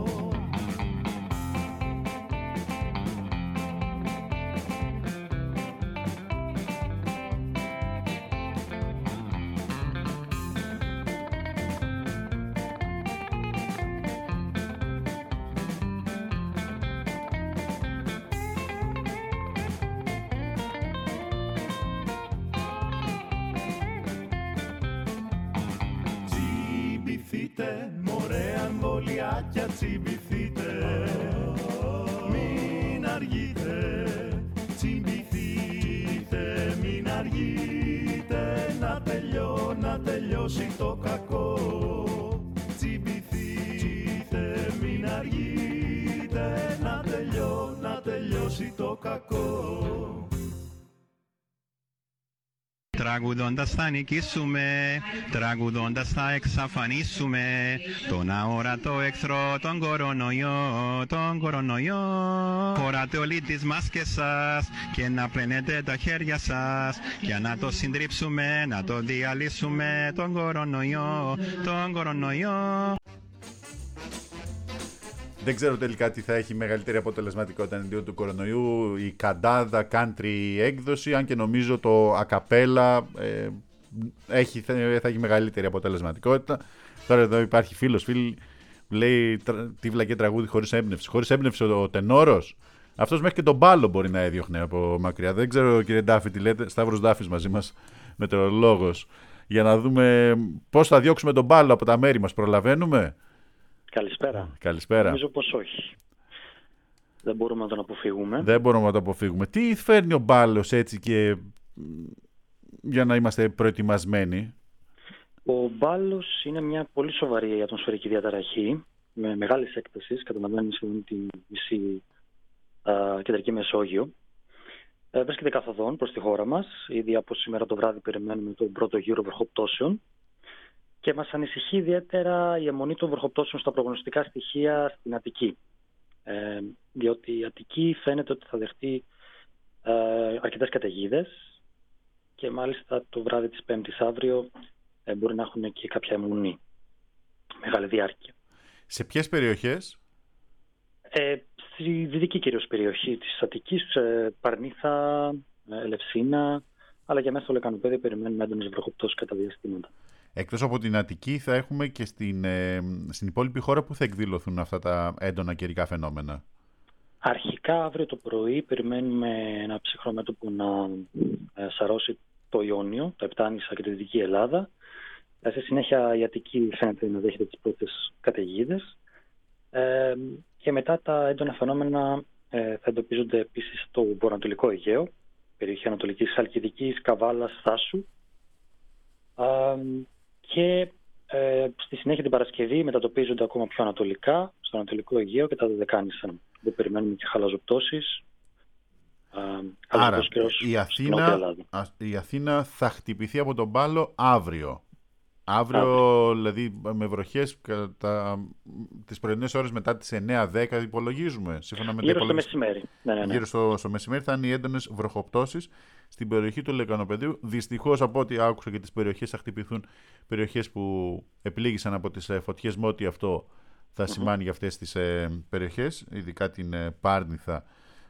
Μωρέ εμβολιάκια τσιμπηθείτε, μην αργείτε, τσιμπηθείτε, μην αργείτε, να τελειώσει το κακό. Τσιμπηθείτε, μην αργείτε, να τελειώσει το κακό. Τραγουδώντας θα νικήσουμε, τραγουδώντας θα εξαφανίσουμε τον αόρατο εχθρό, τον κορονοϊό, τον κορονοϊό. Φοράτε όλοι τις μάσκες σας και να πλένετε τα χέρια σας για να το συντρίψουμε, να το διαλύσουμε τον κορονοϊό, τον κορονοϊό. Δεν ξέρω τελικά τι θα έχει μεγαλύτερη αποτελεσματικότητα εναντίον του κορονοϊού, η καντάδα country έκδοση, αν και νομίζω το ακαπέλα θα έχει μεγαλύτερη αποτελεσματικότητα. Τώρα εδώ υπάρχει φίλος, λέει τι βλακέ τραγούδι χωρίς έμπνευση. Χωρίς έμπνευση ο τενόρος. Αυτός μέχρι και τον μπάλο μπορεί να έδιωχνε από μακριά. Δεν ξέρω, κύριε Ντάφη, τι λέτε. Σταύρος Ντάφης μαζί μας, μετεωρολόγος. Για να δούμε πώς θα διώξουμε τον μπάλο από τα μέρη μας. Προλαβαίνουμε. Καλησπέρα. Νομίζω πως όχι. Δεν μπορούμε να τον αποφύγουμε. Δεν μπορούμε να το αποφύγουμε. Τι φέρνει ο μπάλος έτσι και για να είμαστε προετοιμασμένοι? Ο μπάλος είναι μια πολύ σοβαρή ατμοσφαιρική διαταραχή με μεγάλης έκτασης, καταλαβαίνουμε σχεδόν τη μισή κεντρική Μεσόγειο. Βρίσκεται καθοδόν προς τη χώρα μας. Ήδη από σήμερα το βράδυ περιμένουμε τον πρώτο γύρο βροχοπτώσεων. Και μας ανησυχεί ιδιαίτερα η αιμονή των βροχοπτώσεων στα προγνωστικά στοιχεία στην Αττική. Διότι η Αττική φαίνεται ότι θα δεχτεί αρκετές καταιγίδες και μάλιστα το βράδυ της Πέμπτης αύριο μπορεί να έχουν και κάποια αιμονή. Μεγάλη διάρκεια. Σε ποιες περιοχές? Στη δυτική κυρίως περιοχή της Αττικής, Παρνήθα, Ελευσίνα, αλλά και μέσα στο Λεκανοπέδιο περιμένουμε έντονες βροχοπτώσεις κατά διαστήματα. Εκτός από την Αττική θα έχουμε και στην υπόλοιπη χώρα που θα εκδηλωθούν αυτά τα έντονα καιρικά φαινόμενα. Αρχικά αύριο το πρωί περιμένουμε ένα ψυχρό μέτωπο να σαρώσει το Ιόνιο, τα Επτάνησα και τη Δυτική Ελλάδα. Στη συνέχεια η Αττική φαίνεται να δέχεται τις πρώτες καταιγίδες. Και μετά τα έντονα φαινόμενα θα εντοπίζονται επίσης στο βορειοανατολικό Αιγαίο, περιοχή Ανατολικής Χαλκιδικής, Καβάλας, Θάσου. Και στη συνέχεια την Παρασκευή μετατοπίζονται ακόμα πιο ανατολικά, στο Ανατολικό Αιγαίο και τα Δωδεκάνησα. Εδώ περιμένουμε και χαλαζοπτώσεις. Άρα η Αθήνα θα χτυπηθεί από τον μπάλο αύριο. Αύριο, δηλαδή με βροχές τις πρωινές ώρες μετά τις 9-10 υπολογίζουμε. Γύρω στο μεσημέρι. Ναι. Γύρω στο μεσημέρι θα είναι οι έντονες βροχοπτώσεις στην περιοχή του Λεκανοπεδίου. Δυστυχώς από ό,τι άκουσα και τις περιοχές θα χτυπηθούν περιοχές που επλήγησαν από τις φωτιές, με ό,τι αυτό θα σημάνει για αυτές τις περιοχές, ειδικά την Πάρνηθα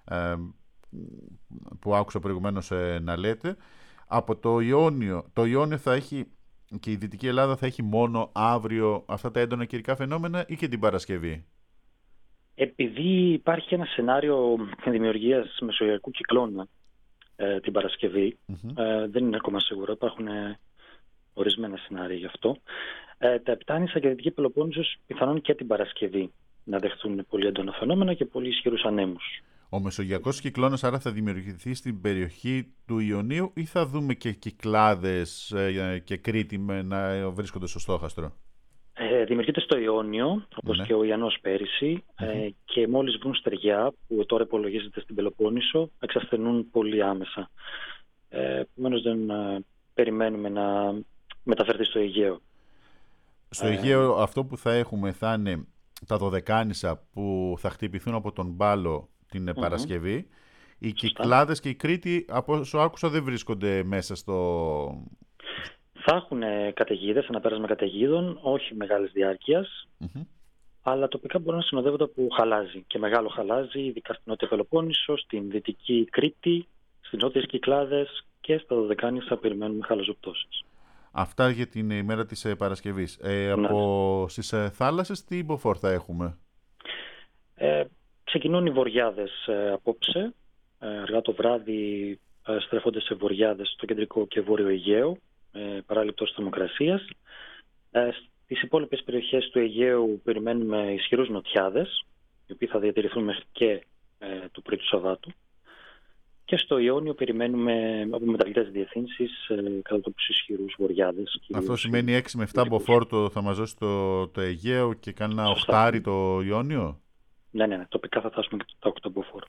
που άκουσα προηγουμένως να λέτε. Από το Ιόνιο θα έχει και η Δυτική Ελλάδα θα έχει μόνο αύριο αυτά τα έντονα καιρικά φαινόμενα ή και την Παρασκευή? Επειδή υπάρχει ένα σενάριο δημιουργίας μεσογειακού κυκλώνα την Παρασκευή, δεν είναι ακόμα σίγουρο, υπάρχουν ορισμένα σενάρια γι' αυτό. Τα Επτάνησα και Δυτική Πελοπόννησος πιθανόν και την Παρασκευή να δεχτούν πολύ έντονα φαινόμενα και πολύ ισχυρούς ανέμους. Ο μεσογειακός κυκλώνας άρα θα δημιουργηθεί στην περιοχή του Ιωνίου ή θα δούμε και Κυκλάδες και Κρήτη να βρίσκονται στο στόχαστρο? Δημιουργείται στο Ιόνιο, όπως και ο Ιαννός πέρυσι, και μόλις βγουν στεριά, που τώρα υπολογίζεται στην Πελοπόννησο, εξασθενούν πολύ άμεσα. Επομένως δεν περιμένουμε να μεταφερθεί στο Αιγαίο. Στο Αιγαίο αυτό που θα έχουμε θα είναι τα Δωδεκάνησα που θα χτυπηθούν από τον μπάλο την Παρασκευή. Οι Κυκλάδες και η Κρήτη, από όσο άκουσα, δεν βρίσκονται μέσα στο... Θα έχουν καταιγίδες, ένα πέρασμα καταιγίδων, όχι μεγάλης διάρκειας, αλλά τοπικά μπορεί να συνοδεύονται από χαλάζι και μεγάλο χαλάζι, ειδικά στην Νότια Πελοπόννησο, στην Δυτική Κρήτη, στις Νότιες Κυκλάδες και στα Δωδεκάνησα περιμένουμε χαλαζοπτώσεις. Αυτά για την ημέρα της Παρασκευής. Στις θάλασσες τι μποφόρ θα έχουμε? Ξεκινούν οι βοριάδες απόψε. Αργά το βράδυ στρέφονται σε βοριάδες στο κεντρικό και βόρειο Αιγαίο, παράλληλη πτώση θερμοκρασίας. Στις υπόλοιπες περιοχές του Αιγαίου περιμένουμε ισχυρούς νοτιάδες, οι οποίοι θα διατηρηθούν μέχρι και το πρωί του Σαββάτου. Και στο Ιόνιο περιμένουμε από μεταβλητές διευθύνσεις κατά τόπους ισχυρούς βοριάδες. Αυτό σημαίνει 6 με 7 μποφόρ θα μας δώσει το Αιγαίο και κανένα 8 το Ιόνιο. Ναι, τοπικά θα φτάσουμε και τα 8 μποφόρ.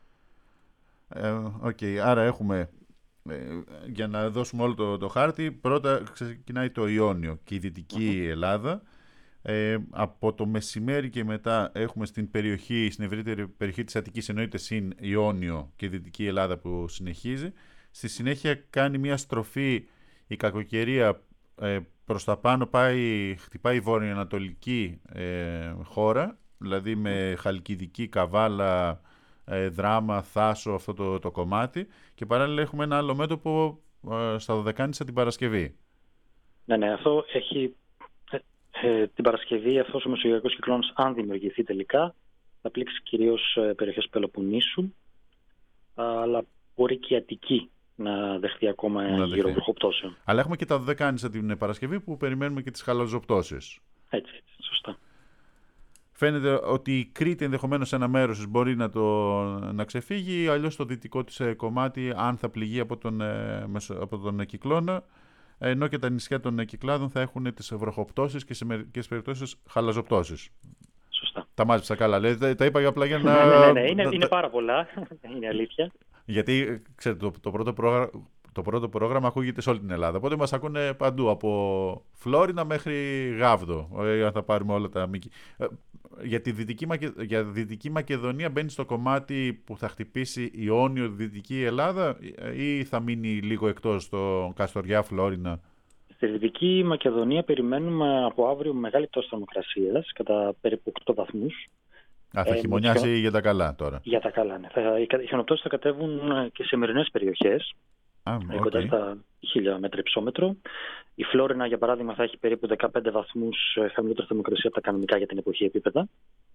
Άρα έχουμε, για να δώσουμε όλο το χάρτη, πρώτα ξεκινάει το Ιόνιο και η Δυτική Ελλάδα. Από το μεσημέρι και μετά έχουμε στην ευρύτερη περιοχή της Αττικής, εννοείται συν Ιόνιο και η Δυτική Ελλάδα που συνεχίζει. Στη συνέχεια κάνει μια στροφή η κακοκαιρία προς τα πάνω, χτυπάει η βορειοανατολική χώρα, δηλαδή με Χαλκιδική, Καβάλα, Δράμα, Θάσο, αυτό το κομμάτι, και παράλληλα έχουμε ένα άλλο μέτωπο στα Δωδεκάνησα την Παρασκευή. Ναι, αυτό έχει την Παρασκευή. Αυτός ο μεσογειακός κυκλώνας, αν δημιουργηθεί τελικά, θα πλήξει κυρίως περιοχές Πελοποννήσου, αλλά μπορεί και η Αττική να δεχτεί ακόμα γύρω βροχοπτώσεων. Αλλά έχουμε και τα Δωδεκάνησα την Παρασκευή που περιμένουμε και τις χαλαζοπτώσεις. Έτσι, σωστά. Φαίνεται ότι η Κρήτη ενδεχομένως σε ένα μέρος μπορεί να ξεφύγει, αλλιώς το δυτικό της κομμάτι, αν θα πληγεί από τον κυκλώνα, ενώ και τα νησιά των Κυκλάδων θα έχουν τις βροχοπτώσεις και σε μερικές περιπτώσεις χαλαζοπτώσεις. Σωστά. Τα μάζεψα καλά, λέει. Τα είπα απλά για να... Είναι πάρα πολλά, είναι αλήθεια. Γιατί, ξέρετε, το πρώτο πρόγραμμα ακούγεται σε όλη την Ελλάδα. Οπότε μας ακούνε παντού, από Φλόρινα μέχρι Γάβδο, αν θα πάρουμε όλα τα μήκη. Για Δυτική Μακεδονία μπαίνει στο κομμάτι που θα χτυπήσει Ιόνιο, Δυτική Ελλάδα, ή θα μείνει λίγο εκτός στο Καστοριά, Φλόρινα? Στη Δυτική Μακεδονία περιμένουμε από αύριο μεγάλη πτώση θερμοκρασίας, κατά περίπου 8 βαθμούς. Θα χειμωνιάσει για τα καλά τώρα. Για τα καλά, ναι. Οι χιονοπτώσεις θα κατέβουν και σε μερινές περιοχές, κοντά στα 1000 μέτρα υψόμετρο. Η Φλόρινα, για παράδειγμα, θα έχει περίπου 15 βαθμούς χαμηλότερη θερμοκρασία από τα κανονικά για την εποχή επίπεδα,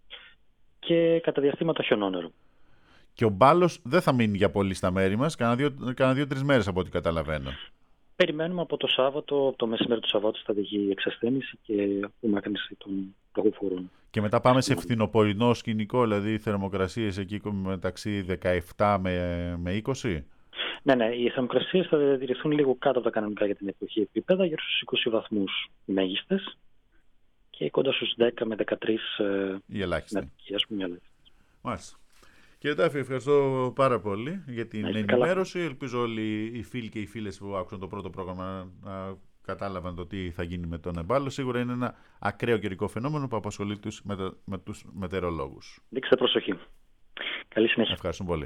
και κατά διαστήματα χιονόνερο. Και ο μπάλος δεν θα μείνει για πολύ στα μέρη μας, κάνα 2-3 μέρες από ό,τι καταλαβαίνω. Περιμένουμε από το Σάββατο, από το μεσημέρι του Σαββάτου, σταδιακή εξασθένηση και απομάκρυνση των λογοφόρων. Και μετά πάμε σε φθινοπορεινό σκηνικό, δηλαδή θερμοκρασίες εκεί μεταξύ 17 με 20. Ναι, οι θερμοκρασίες θα διατηρηθούν λίγο κάτω από τα κανονικά για την εποχή επίπεδα, γύρω στους 20 βαθμούς οι μέγιστες, και κοντά στους 10 με 13 η ελάχιστη. Μάλιστα. Κύριε Τάφη, ευχαριστώ πάρα πολύ για την ενημέρωση. Ελπίζω όλοι οι φίλοι και οι φίλες που άκουσαν το πρώτο πρόγραμμα να κατάλαβαν το τι θα γίνει με τον εμπάλο. Σίγουρα είναι ένα ακραίο καιρικό φαινόμενο που απασχολεί με τους μετεωρολόγους. Δείξτε προσοχή. Καλή συνέχεια. Ευχαριστώ πολύ.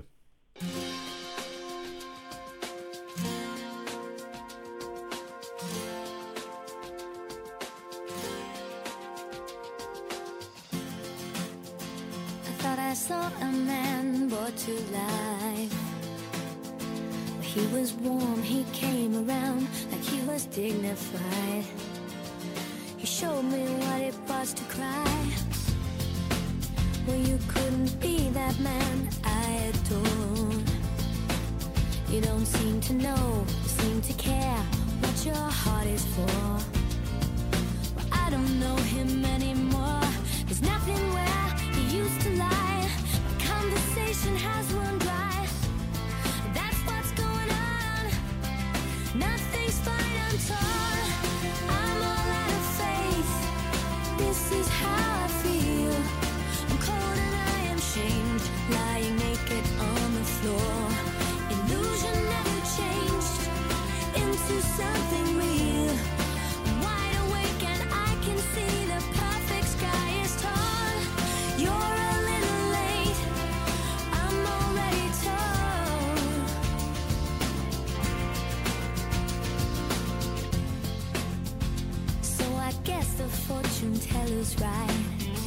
Saw a man brought to life. He was warm, he came around like he was dignified. He showed me what it was to cry. Well, you couldn't be that man I adore. You don't seem to know, you seem to care what your heart is for. Well, I don't know him anymore. There's nothing where he used to lie. Conversation has run dry. That's what's going on. Nothing's fine, I'm torn. I'm all out of faith. This is how I feel. I'm cold and I am shamed, lying naked on the floor. Illusion never changed into something real. was right.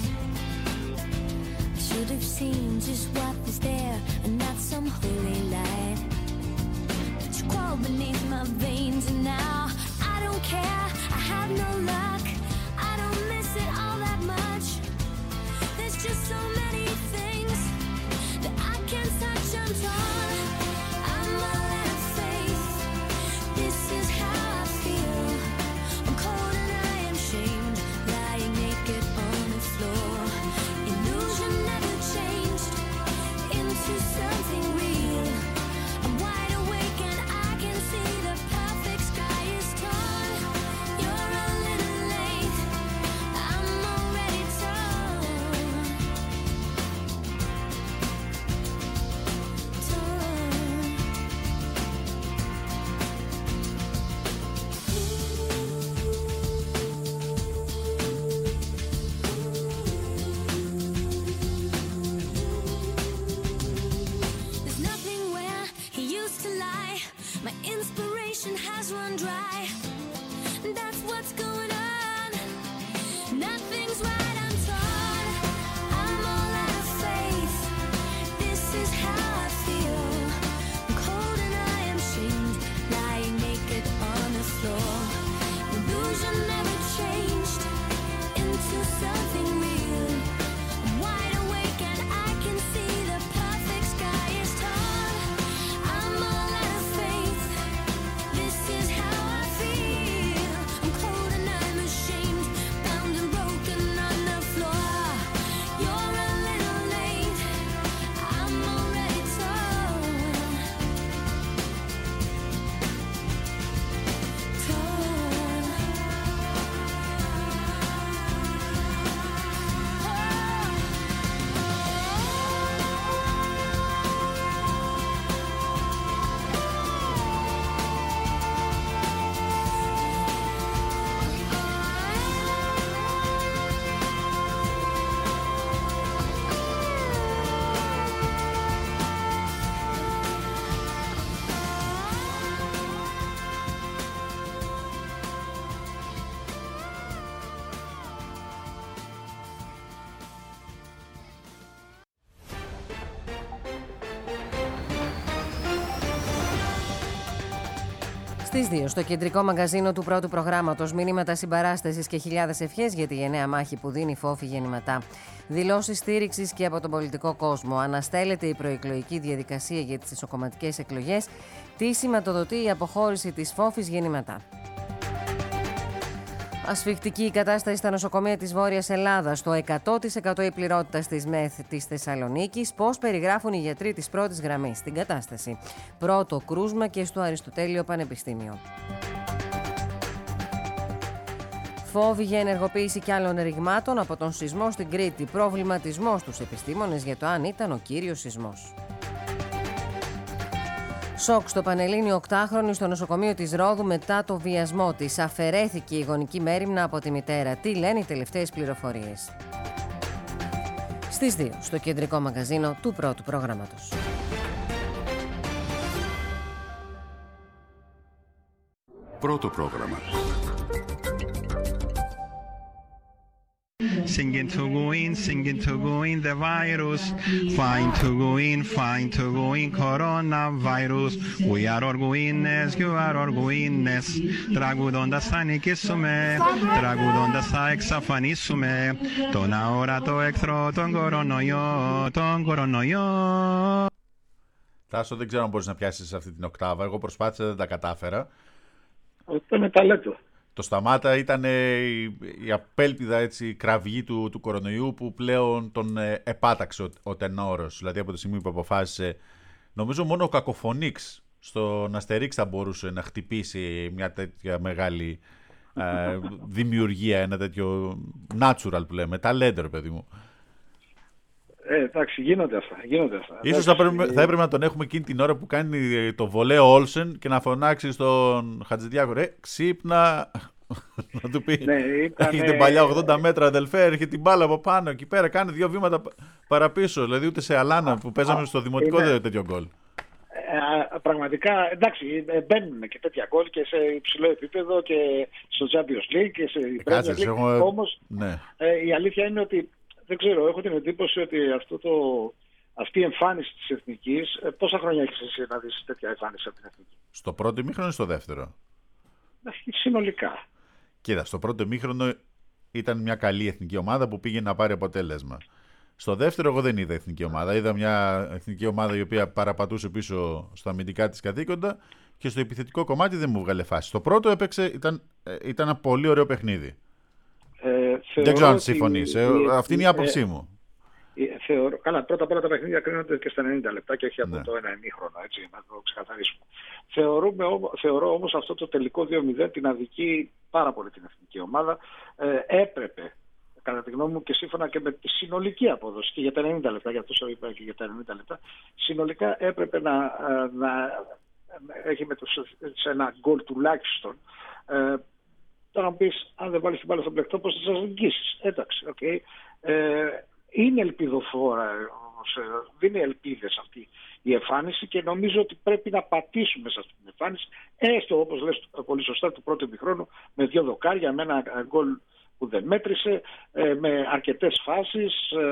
I should have seen just what was there and not some holy light. But you crawled beneath my veins and now I don't care, I have no luck. I don't miss it all that much. There's just so many things that I can't touch. I'm torn, I'm all out of faith. This is how I feel. I'm cold and I am shamed, lying naked on the floor. Illusion never changed into something real. I'm wide awake and I can see the perfect sky is torn. You're a little late, I'm already torn. There's nothing where he used to lie. My inspiration has run dry. That's what's going on. Nothing's right, I'm torn. I'm all out of faith. This is how I feel. I'm cold and I am shamed, lying naked on the floor. Illusion never changed into something real. I'm wide awake and I can see the perfect sky is torn. I'm all out of faith. This is how I feel. I'm cold and I'm ashamed, bound and broken on the floor. You're a little late, I'm already torn. Στις 2, στο κεντρικό μαγκαζίνο του πρώτου προγράμματος, μηνύματα συμπαράστασης και χιλιάδες ευχές για τη γενναία μάχη που δίνει η Φόφη γεννηματά. Δηλώσεις στήριξης και από τον πολιτικό κόσμο. Αναστέλλεται η προεκλογική διαδικασία για τις εσωκομματικές εκλογές. Τι σηματοδοτεί η αποχώρηση της Φόφης γεννηματά. Ασφικτική η κατάσταση στα νοσοκομεία της Βόρειας Ελλάδας. Το 100% η πληρότητα της ΜΕΘ της Θεσσαλονίκης. Πώς περιγράφουν οι γιατροί της πρώτης γραμμής την κατάσταση. Πρώτο κρούσμα και στο Αριστοτέλειο Πανεπιστήμιο. Φόβοι για ενεργοποίηση κι άλλων ρηγμάτων από τον σεισμό στην Κρήτη. Προβληματισμός στους επιστήμονες για το αν ήταν ο κύριος σεισμός. Σοκ στο Πανελλήνιο 8χρονη στο νοσοκομείο της Ρόδου μετά το βιασμό της. Αφαιρέθηκε η γονική μέριμνα από τη μητέρα. Τι λένε οι τελευταίες πληροφορίες. Στις 2, στο κεντρικό μαγκαζίνο του πρώτου προγράμματος. Πρώτο πρόγραμμα. Singing to go in the virus. Fine to go in coronavirus. We are all going as you are all going as. Τραγουδώντας θα νικήσουμε, τραγουδώντας θα εξαφανίσουμε τον αόρατο εχθρό, τον κορονοϊό. Τάσο, δεν ξέρω αν μπορείς να πιάσεις αυτή την οκτάβα. Εγώ προσπάθησα, δεν τα κατάφερα. Ήταν ταλέντο. Το Σταμάτα ήταν η απέλπιδα έτσι, κραυγή του κορονοϊού που πλέον τον επάταξε ο τενόρος. Δηλαδή από τη στιγμή που αποφάσισε, νομίζω μόνο ο Κακοφωνίξ στον Αστερίξ θα μπορούσε να χτυπήσει μια τέτοια μεγάλη δημιουργία, ένα τέτοιο natural που λέμε, ταλέντο ρε παιδί μου. Εντάξει, γίνονται αυτά. Ίσως θα έπρεπε να τον έχουμε εκείνη την ώρα που κάνει το βολέο Όλσεν και να φωνάξει στον Χατζηδιάκο, ρε, ξύπνα, να του πει, έχετε παλιά 80 μέτρα αδελφέ, έρχεται την μπάλα από πάνω, εκεί πέρα, κάνει 2 βήματα παραπίσω, δηλαδή ούτε σε αλάνα που παίζαμε στο δημοτικό τέτοιο γκολ. πραγματικά, εντάξει, μπαίνουν και τέτοια γκολ και σε υψηλό επίπεδο και στο Champions League και σε Premier League. Όμως η αλήθεια είναι ότι, δεν ξέρω, έχω την εντύπωση ότι αυτή η εμφάνιση της Εθνικής, πόσα χρόνια έχεις εσύ να δεις τέτοια εμφάνιση από την Εθνική? Στο πρώτο ημίχρονο ή στο δεύτερο? Συνολικά. Κοίτα, στο πρώτο ημίχρονο ήταν μια καλή εθνική ομάδα που πήγε να πάρει αποτέλεσμα. Στο δεύτερο εγώ δεν είδα εθνική ομάδα. Είδα μια εθνική ομάδα η οποία παραπατούσε πίσω στα αμυντικά της καθήκοντα και στο επιθετικό κομμάτι δεν μου βγάλε φάση. Στο πρώτο ήταν ένα πολύ ωραίο παιχνίδι. Δεν ξέρω αν συμφωνείς. Αυτή είναι η άποψή μου. Καλά, πρώτα απ' όλα τα παιχνίδια κρίνονται και στα 90 λεπτά και όχι από το ένα ημίχρονο, έτσι, να το ξεκαθαρίσουμε. Θεωρώ όμως αυτό το τελικό 2-0 την αδικεί πάρα πολύ την εθνική ομάδα. Έπρεπε, κατά τη γνώμη μου και σύμφωνα και με τη συνολική απόδοση και για τα 90 λεπτά, για αυτό είπα και για τα 90 λεπτά, συνολικά έπρεπε να έχει σε ένα γκολ τουλάχιστον. Τώρα μου πεις, αν δεν βάλεις την μπάλα στο πλεκτό, πώς θα σας νικήσεις? Εντάξει, okay. Είναι ελπιδοφόρα, δίνει ελπίδες αυτή η εμφάνιση και νομίζω ότι πρέπει να πατήσουμε σε αυτή την εμφάνιση, έστω όπως λες πολύ σωστά του πρώτου ημιχρόνου, με 2 δοκάρια, με ένα γκολ που δεν μέτρησε, με αρκετές φάσεις.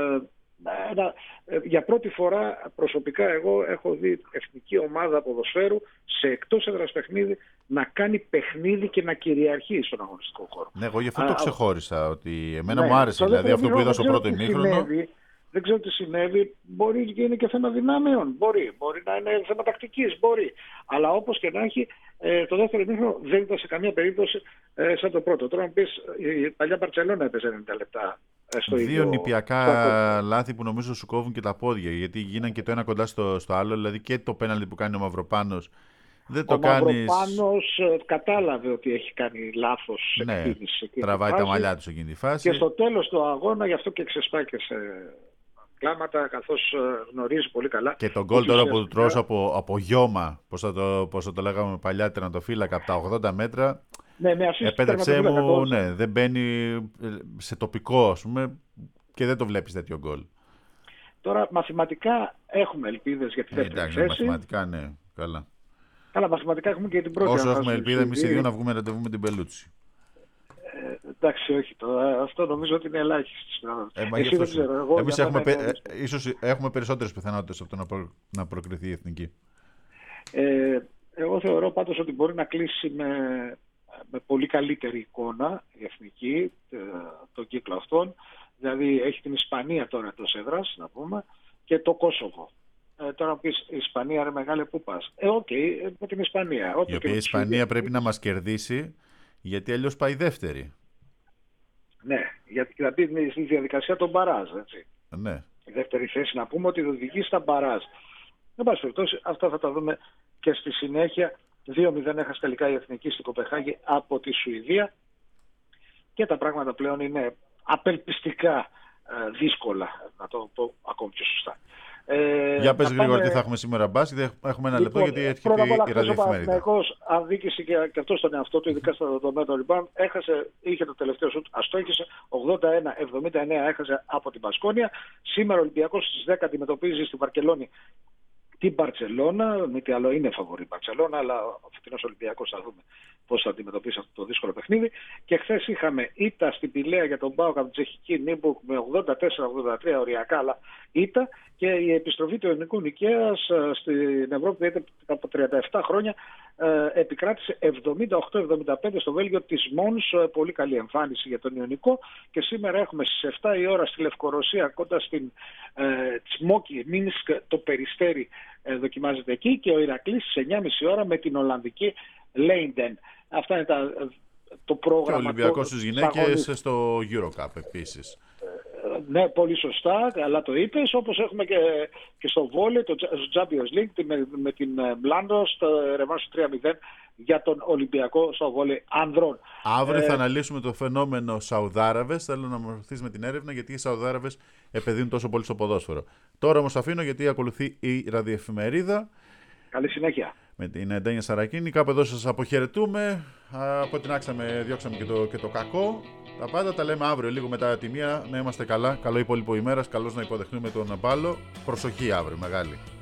Για πρώτη φορά προσωπικά εγώ έχω δει εθνική ομάδα ποδοσφαίρου σε εκτός έδρας παιχνίδι να κάνει παιχνίδι και να κυριαρχεί στον αγωνιστικό χώρο. Ναι, εγώ γι' αυτό το ξεχώρισα, ότι εμένα μου άρεσε δηλαδή αυτό που είδα στο πρώτο ημίχρονο. Δεν ξέρω τι συνέβη, μπορεί και είναι και θέμα δυνάμεων, μπορεί να είναι θέμα τακτικής, μπορεί. Αλλά όπως και να έχει, το δεύτερο ημίχρονο δεν ήταν σε καμία περίπτωση σαν το πρώτο. Τώρα να πεις, η παλιά Μπαρτσελόνα έπαιζε 90 λεπτά. Δύο νηπιακά λάθη που νομίζω σου κόβουν και τα πόδια, γιατί γίνανε και το ένα κοντά στο άλλο, δηλαδή και το πέναλτι που κάνει ο Μαυροπάνος. Ο Μαυροπάνος κατάλαβε ότι έχει κάνει λάθος εκτίμηση. Τραβάει τα μαλλιά του σε εκείνη τη φάση. Και στο τέλος του αγώνα, γι' αυτό και ξεσπάει και σε κλάματα, καθώς γνωρίζει πολύ καλά. Και τον γκολ τώρα που του τρως από γιώμα, πώς θα το λέγαμε παλιά, τερματοφύλακα, από τα 80 μέτρα. Ναι, επέτρεψέ μου, δεν μπαίνει σε τοπικό, ας πούμε, και δεν το βλέπεις τέτοιο γκολ. Τώρα μαθηματικά έχουμε ελπίδες για τη δεύτερη θέση. Μαθηματικά ναι, καλά. Καλά, μαθηματικά έχουμε και την πρώτη. Όσο έχουμε ελπίδα, εμείς οι δύο να βγούμε ραντεβού με την Πελούτσι. Εντάξει, όχι. Αυτό νομίζω ότι είναι ελάχιστο. Εσύ δεν ξέρω. Εμείς ίσως έχουμε περισσότερες πιθανότητες από το να προκριθεί η εθνική. Εγώ θεωρώ πάντως ότι μπορεί να κλείσει με πολύ καλύτερη εικόνα η εθνική τον κύκλο αυτόν. Δηλαδή έχει την Ισπανία τώρα εντός έδρας, να πούμε, και το Κόσοβο. Τώρα να πεις η Ισπανία είναι μεγάλη, πού πας? Με την Ισπανία. Η οποία η Ισπανία πρέπει να μας κερδίσει, γιατί αλλιώς πάει δεύτερη. Ναι, γιατί θα πει στη διαδικασία των μπαράζ, έτσι. Ναι. Η δεύτερη θέση να πούμε ότι οδηγεί στα μπαράζ. Εν πάση περιπτώσει, αυτά θα τα δούμε και στη συνέχεια. 2-0 έχασε τελικά η εθνική στην Κοπεχάγη από τη Σουηδία και τα πράγματα πλέον είναι απελπιστικά δύσκολα, να το πω ακόμη πιο σωστά. Για πες γρήγορα τι θα έχουμε σήμερα μπάσκετ. Έχουμε ένα λεπτό γιατί έρχεται η ραδιοεφημερίδα. Παναθηναϊκός αδίκησε και αυτό στον εαυτό του, ειδικά στο δεδομένο rebound. Είχε το τελευταίο σουτ, αστόχησε 81-79 έχασε από την Μπασκόνια. Σήμερα ο Ολυμπιακός στις 10 αντιμετωπίζει στη Βαρκελόνη την Μπαρτσελώνα. Μη τι άλλο, είναι φαβορή η Μπαρτσελώνα, αλλά ο φετινός Ολυμπιακός θα δούμε πώς θα αντιμετωπίσει αυτό το δύσκολο παιχνίδι. Και χθες είχαμε ήττα στην Πηλαία για τον ΠΑΟΚ από την τσεχική Νίμπουργκ με 84-83 οριακά, αλλά ήττα, και η επιστροφή του ελληνικού Νικαίας στην Ευρώπη από 37 χρόνια επικράτησε 78-75 στο Βέλγιο της Μόνς. Πολύ καλή εμφάνιση για τον Ιωνικό. Και σήμερα έχουμε στις 7 η ώρα στη Λευκορωσία κοντά στην Τσμόκι Μίνσκ, το Περιστέρι δοκιμάζεται εκεί, και ο Ηρακλής στις 9.30 ώρα με την Ολλανδική Λέιντεν. Αυτά είναι το πρόγραμμα. Και ο Ολυμπιακός στις γυναίκες στο Eurocup επίσης. Ναι, πολύ σωστά, καλά το είπες. Όπως έχουμε και στο βόλεϊ, το Champions League με την Μπλάντο, στο ρεβάνς 3-0 για τον Ολυμπιακό στο βόλεϊ ανδρών. Αύριο θα αναλύσουμε το φαινόμενο Σαουδάραβες. Θέλω να μορφωθείς με την έρευνα, γιατί οι Σαουδάραβες επενδύουν τόσο πολύ στο ποδόσφαιρο. Τώρα όμως αφήνω, γιατί ακολουθεί η ραδιοεφημερίδα. Καλή συνέχεια. Με την Εντένια Σαρακίνη. Κάπου εδώ σας αποχαιρετούμε. Από την άξα διώξαμε και το κακό. Τα πάντα τα λέμε αύριο λίγο μετά τη μία. Να είμαστε καλά. Καλό υπόλοιπο ημέρας. Καλώς να υποδεχτούμε τον Μπάλο. Προσοχή αύριο, μεγάλη.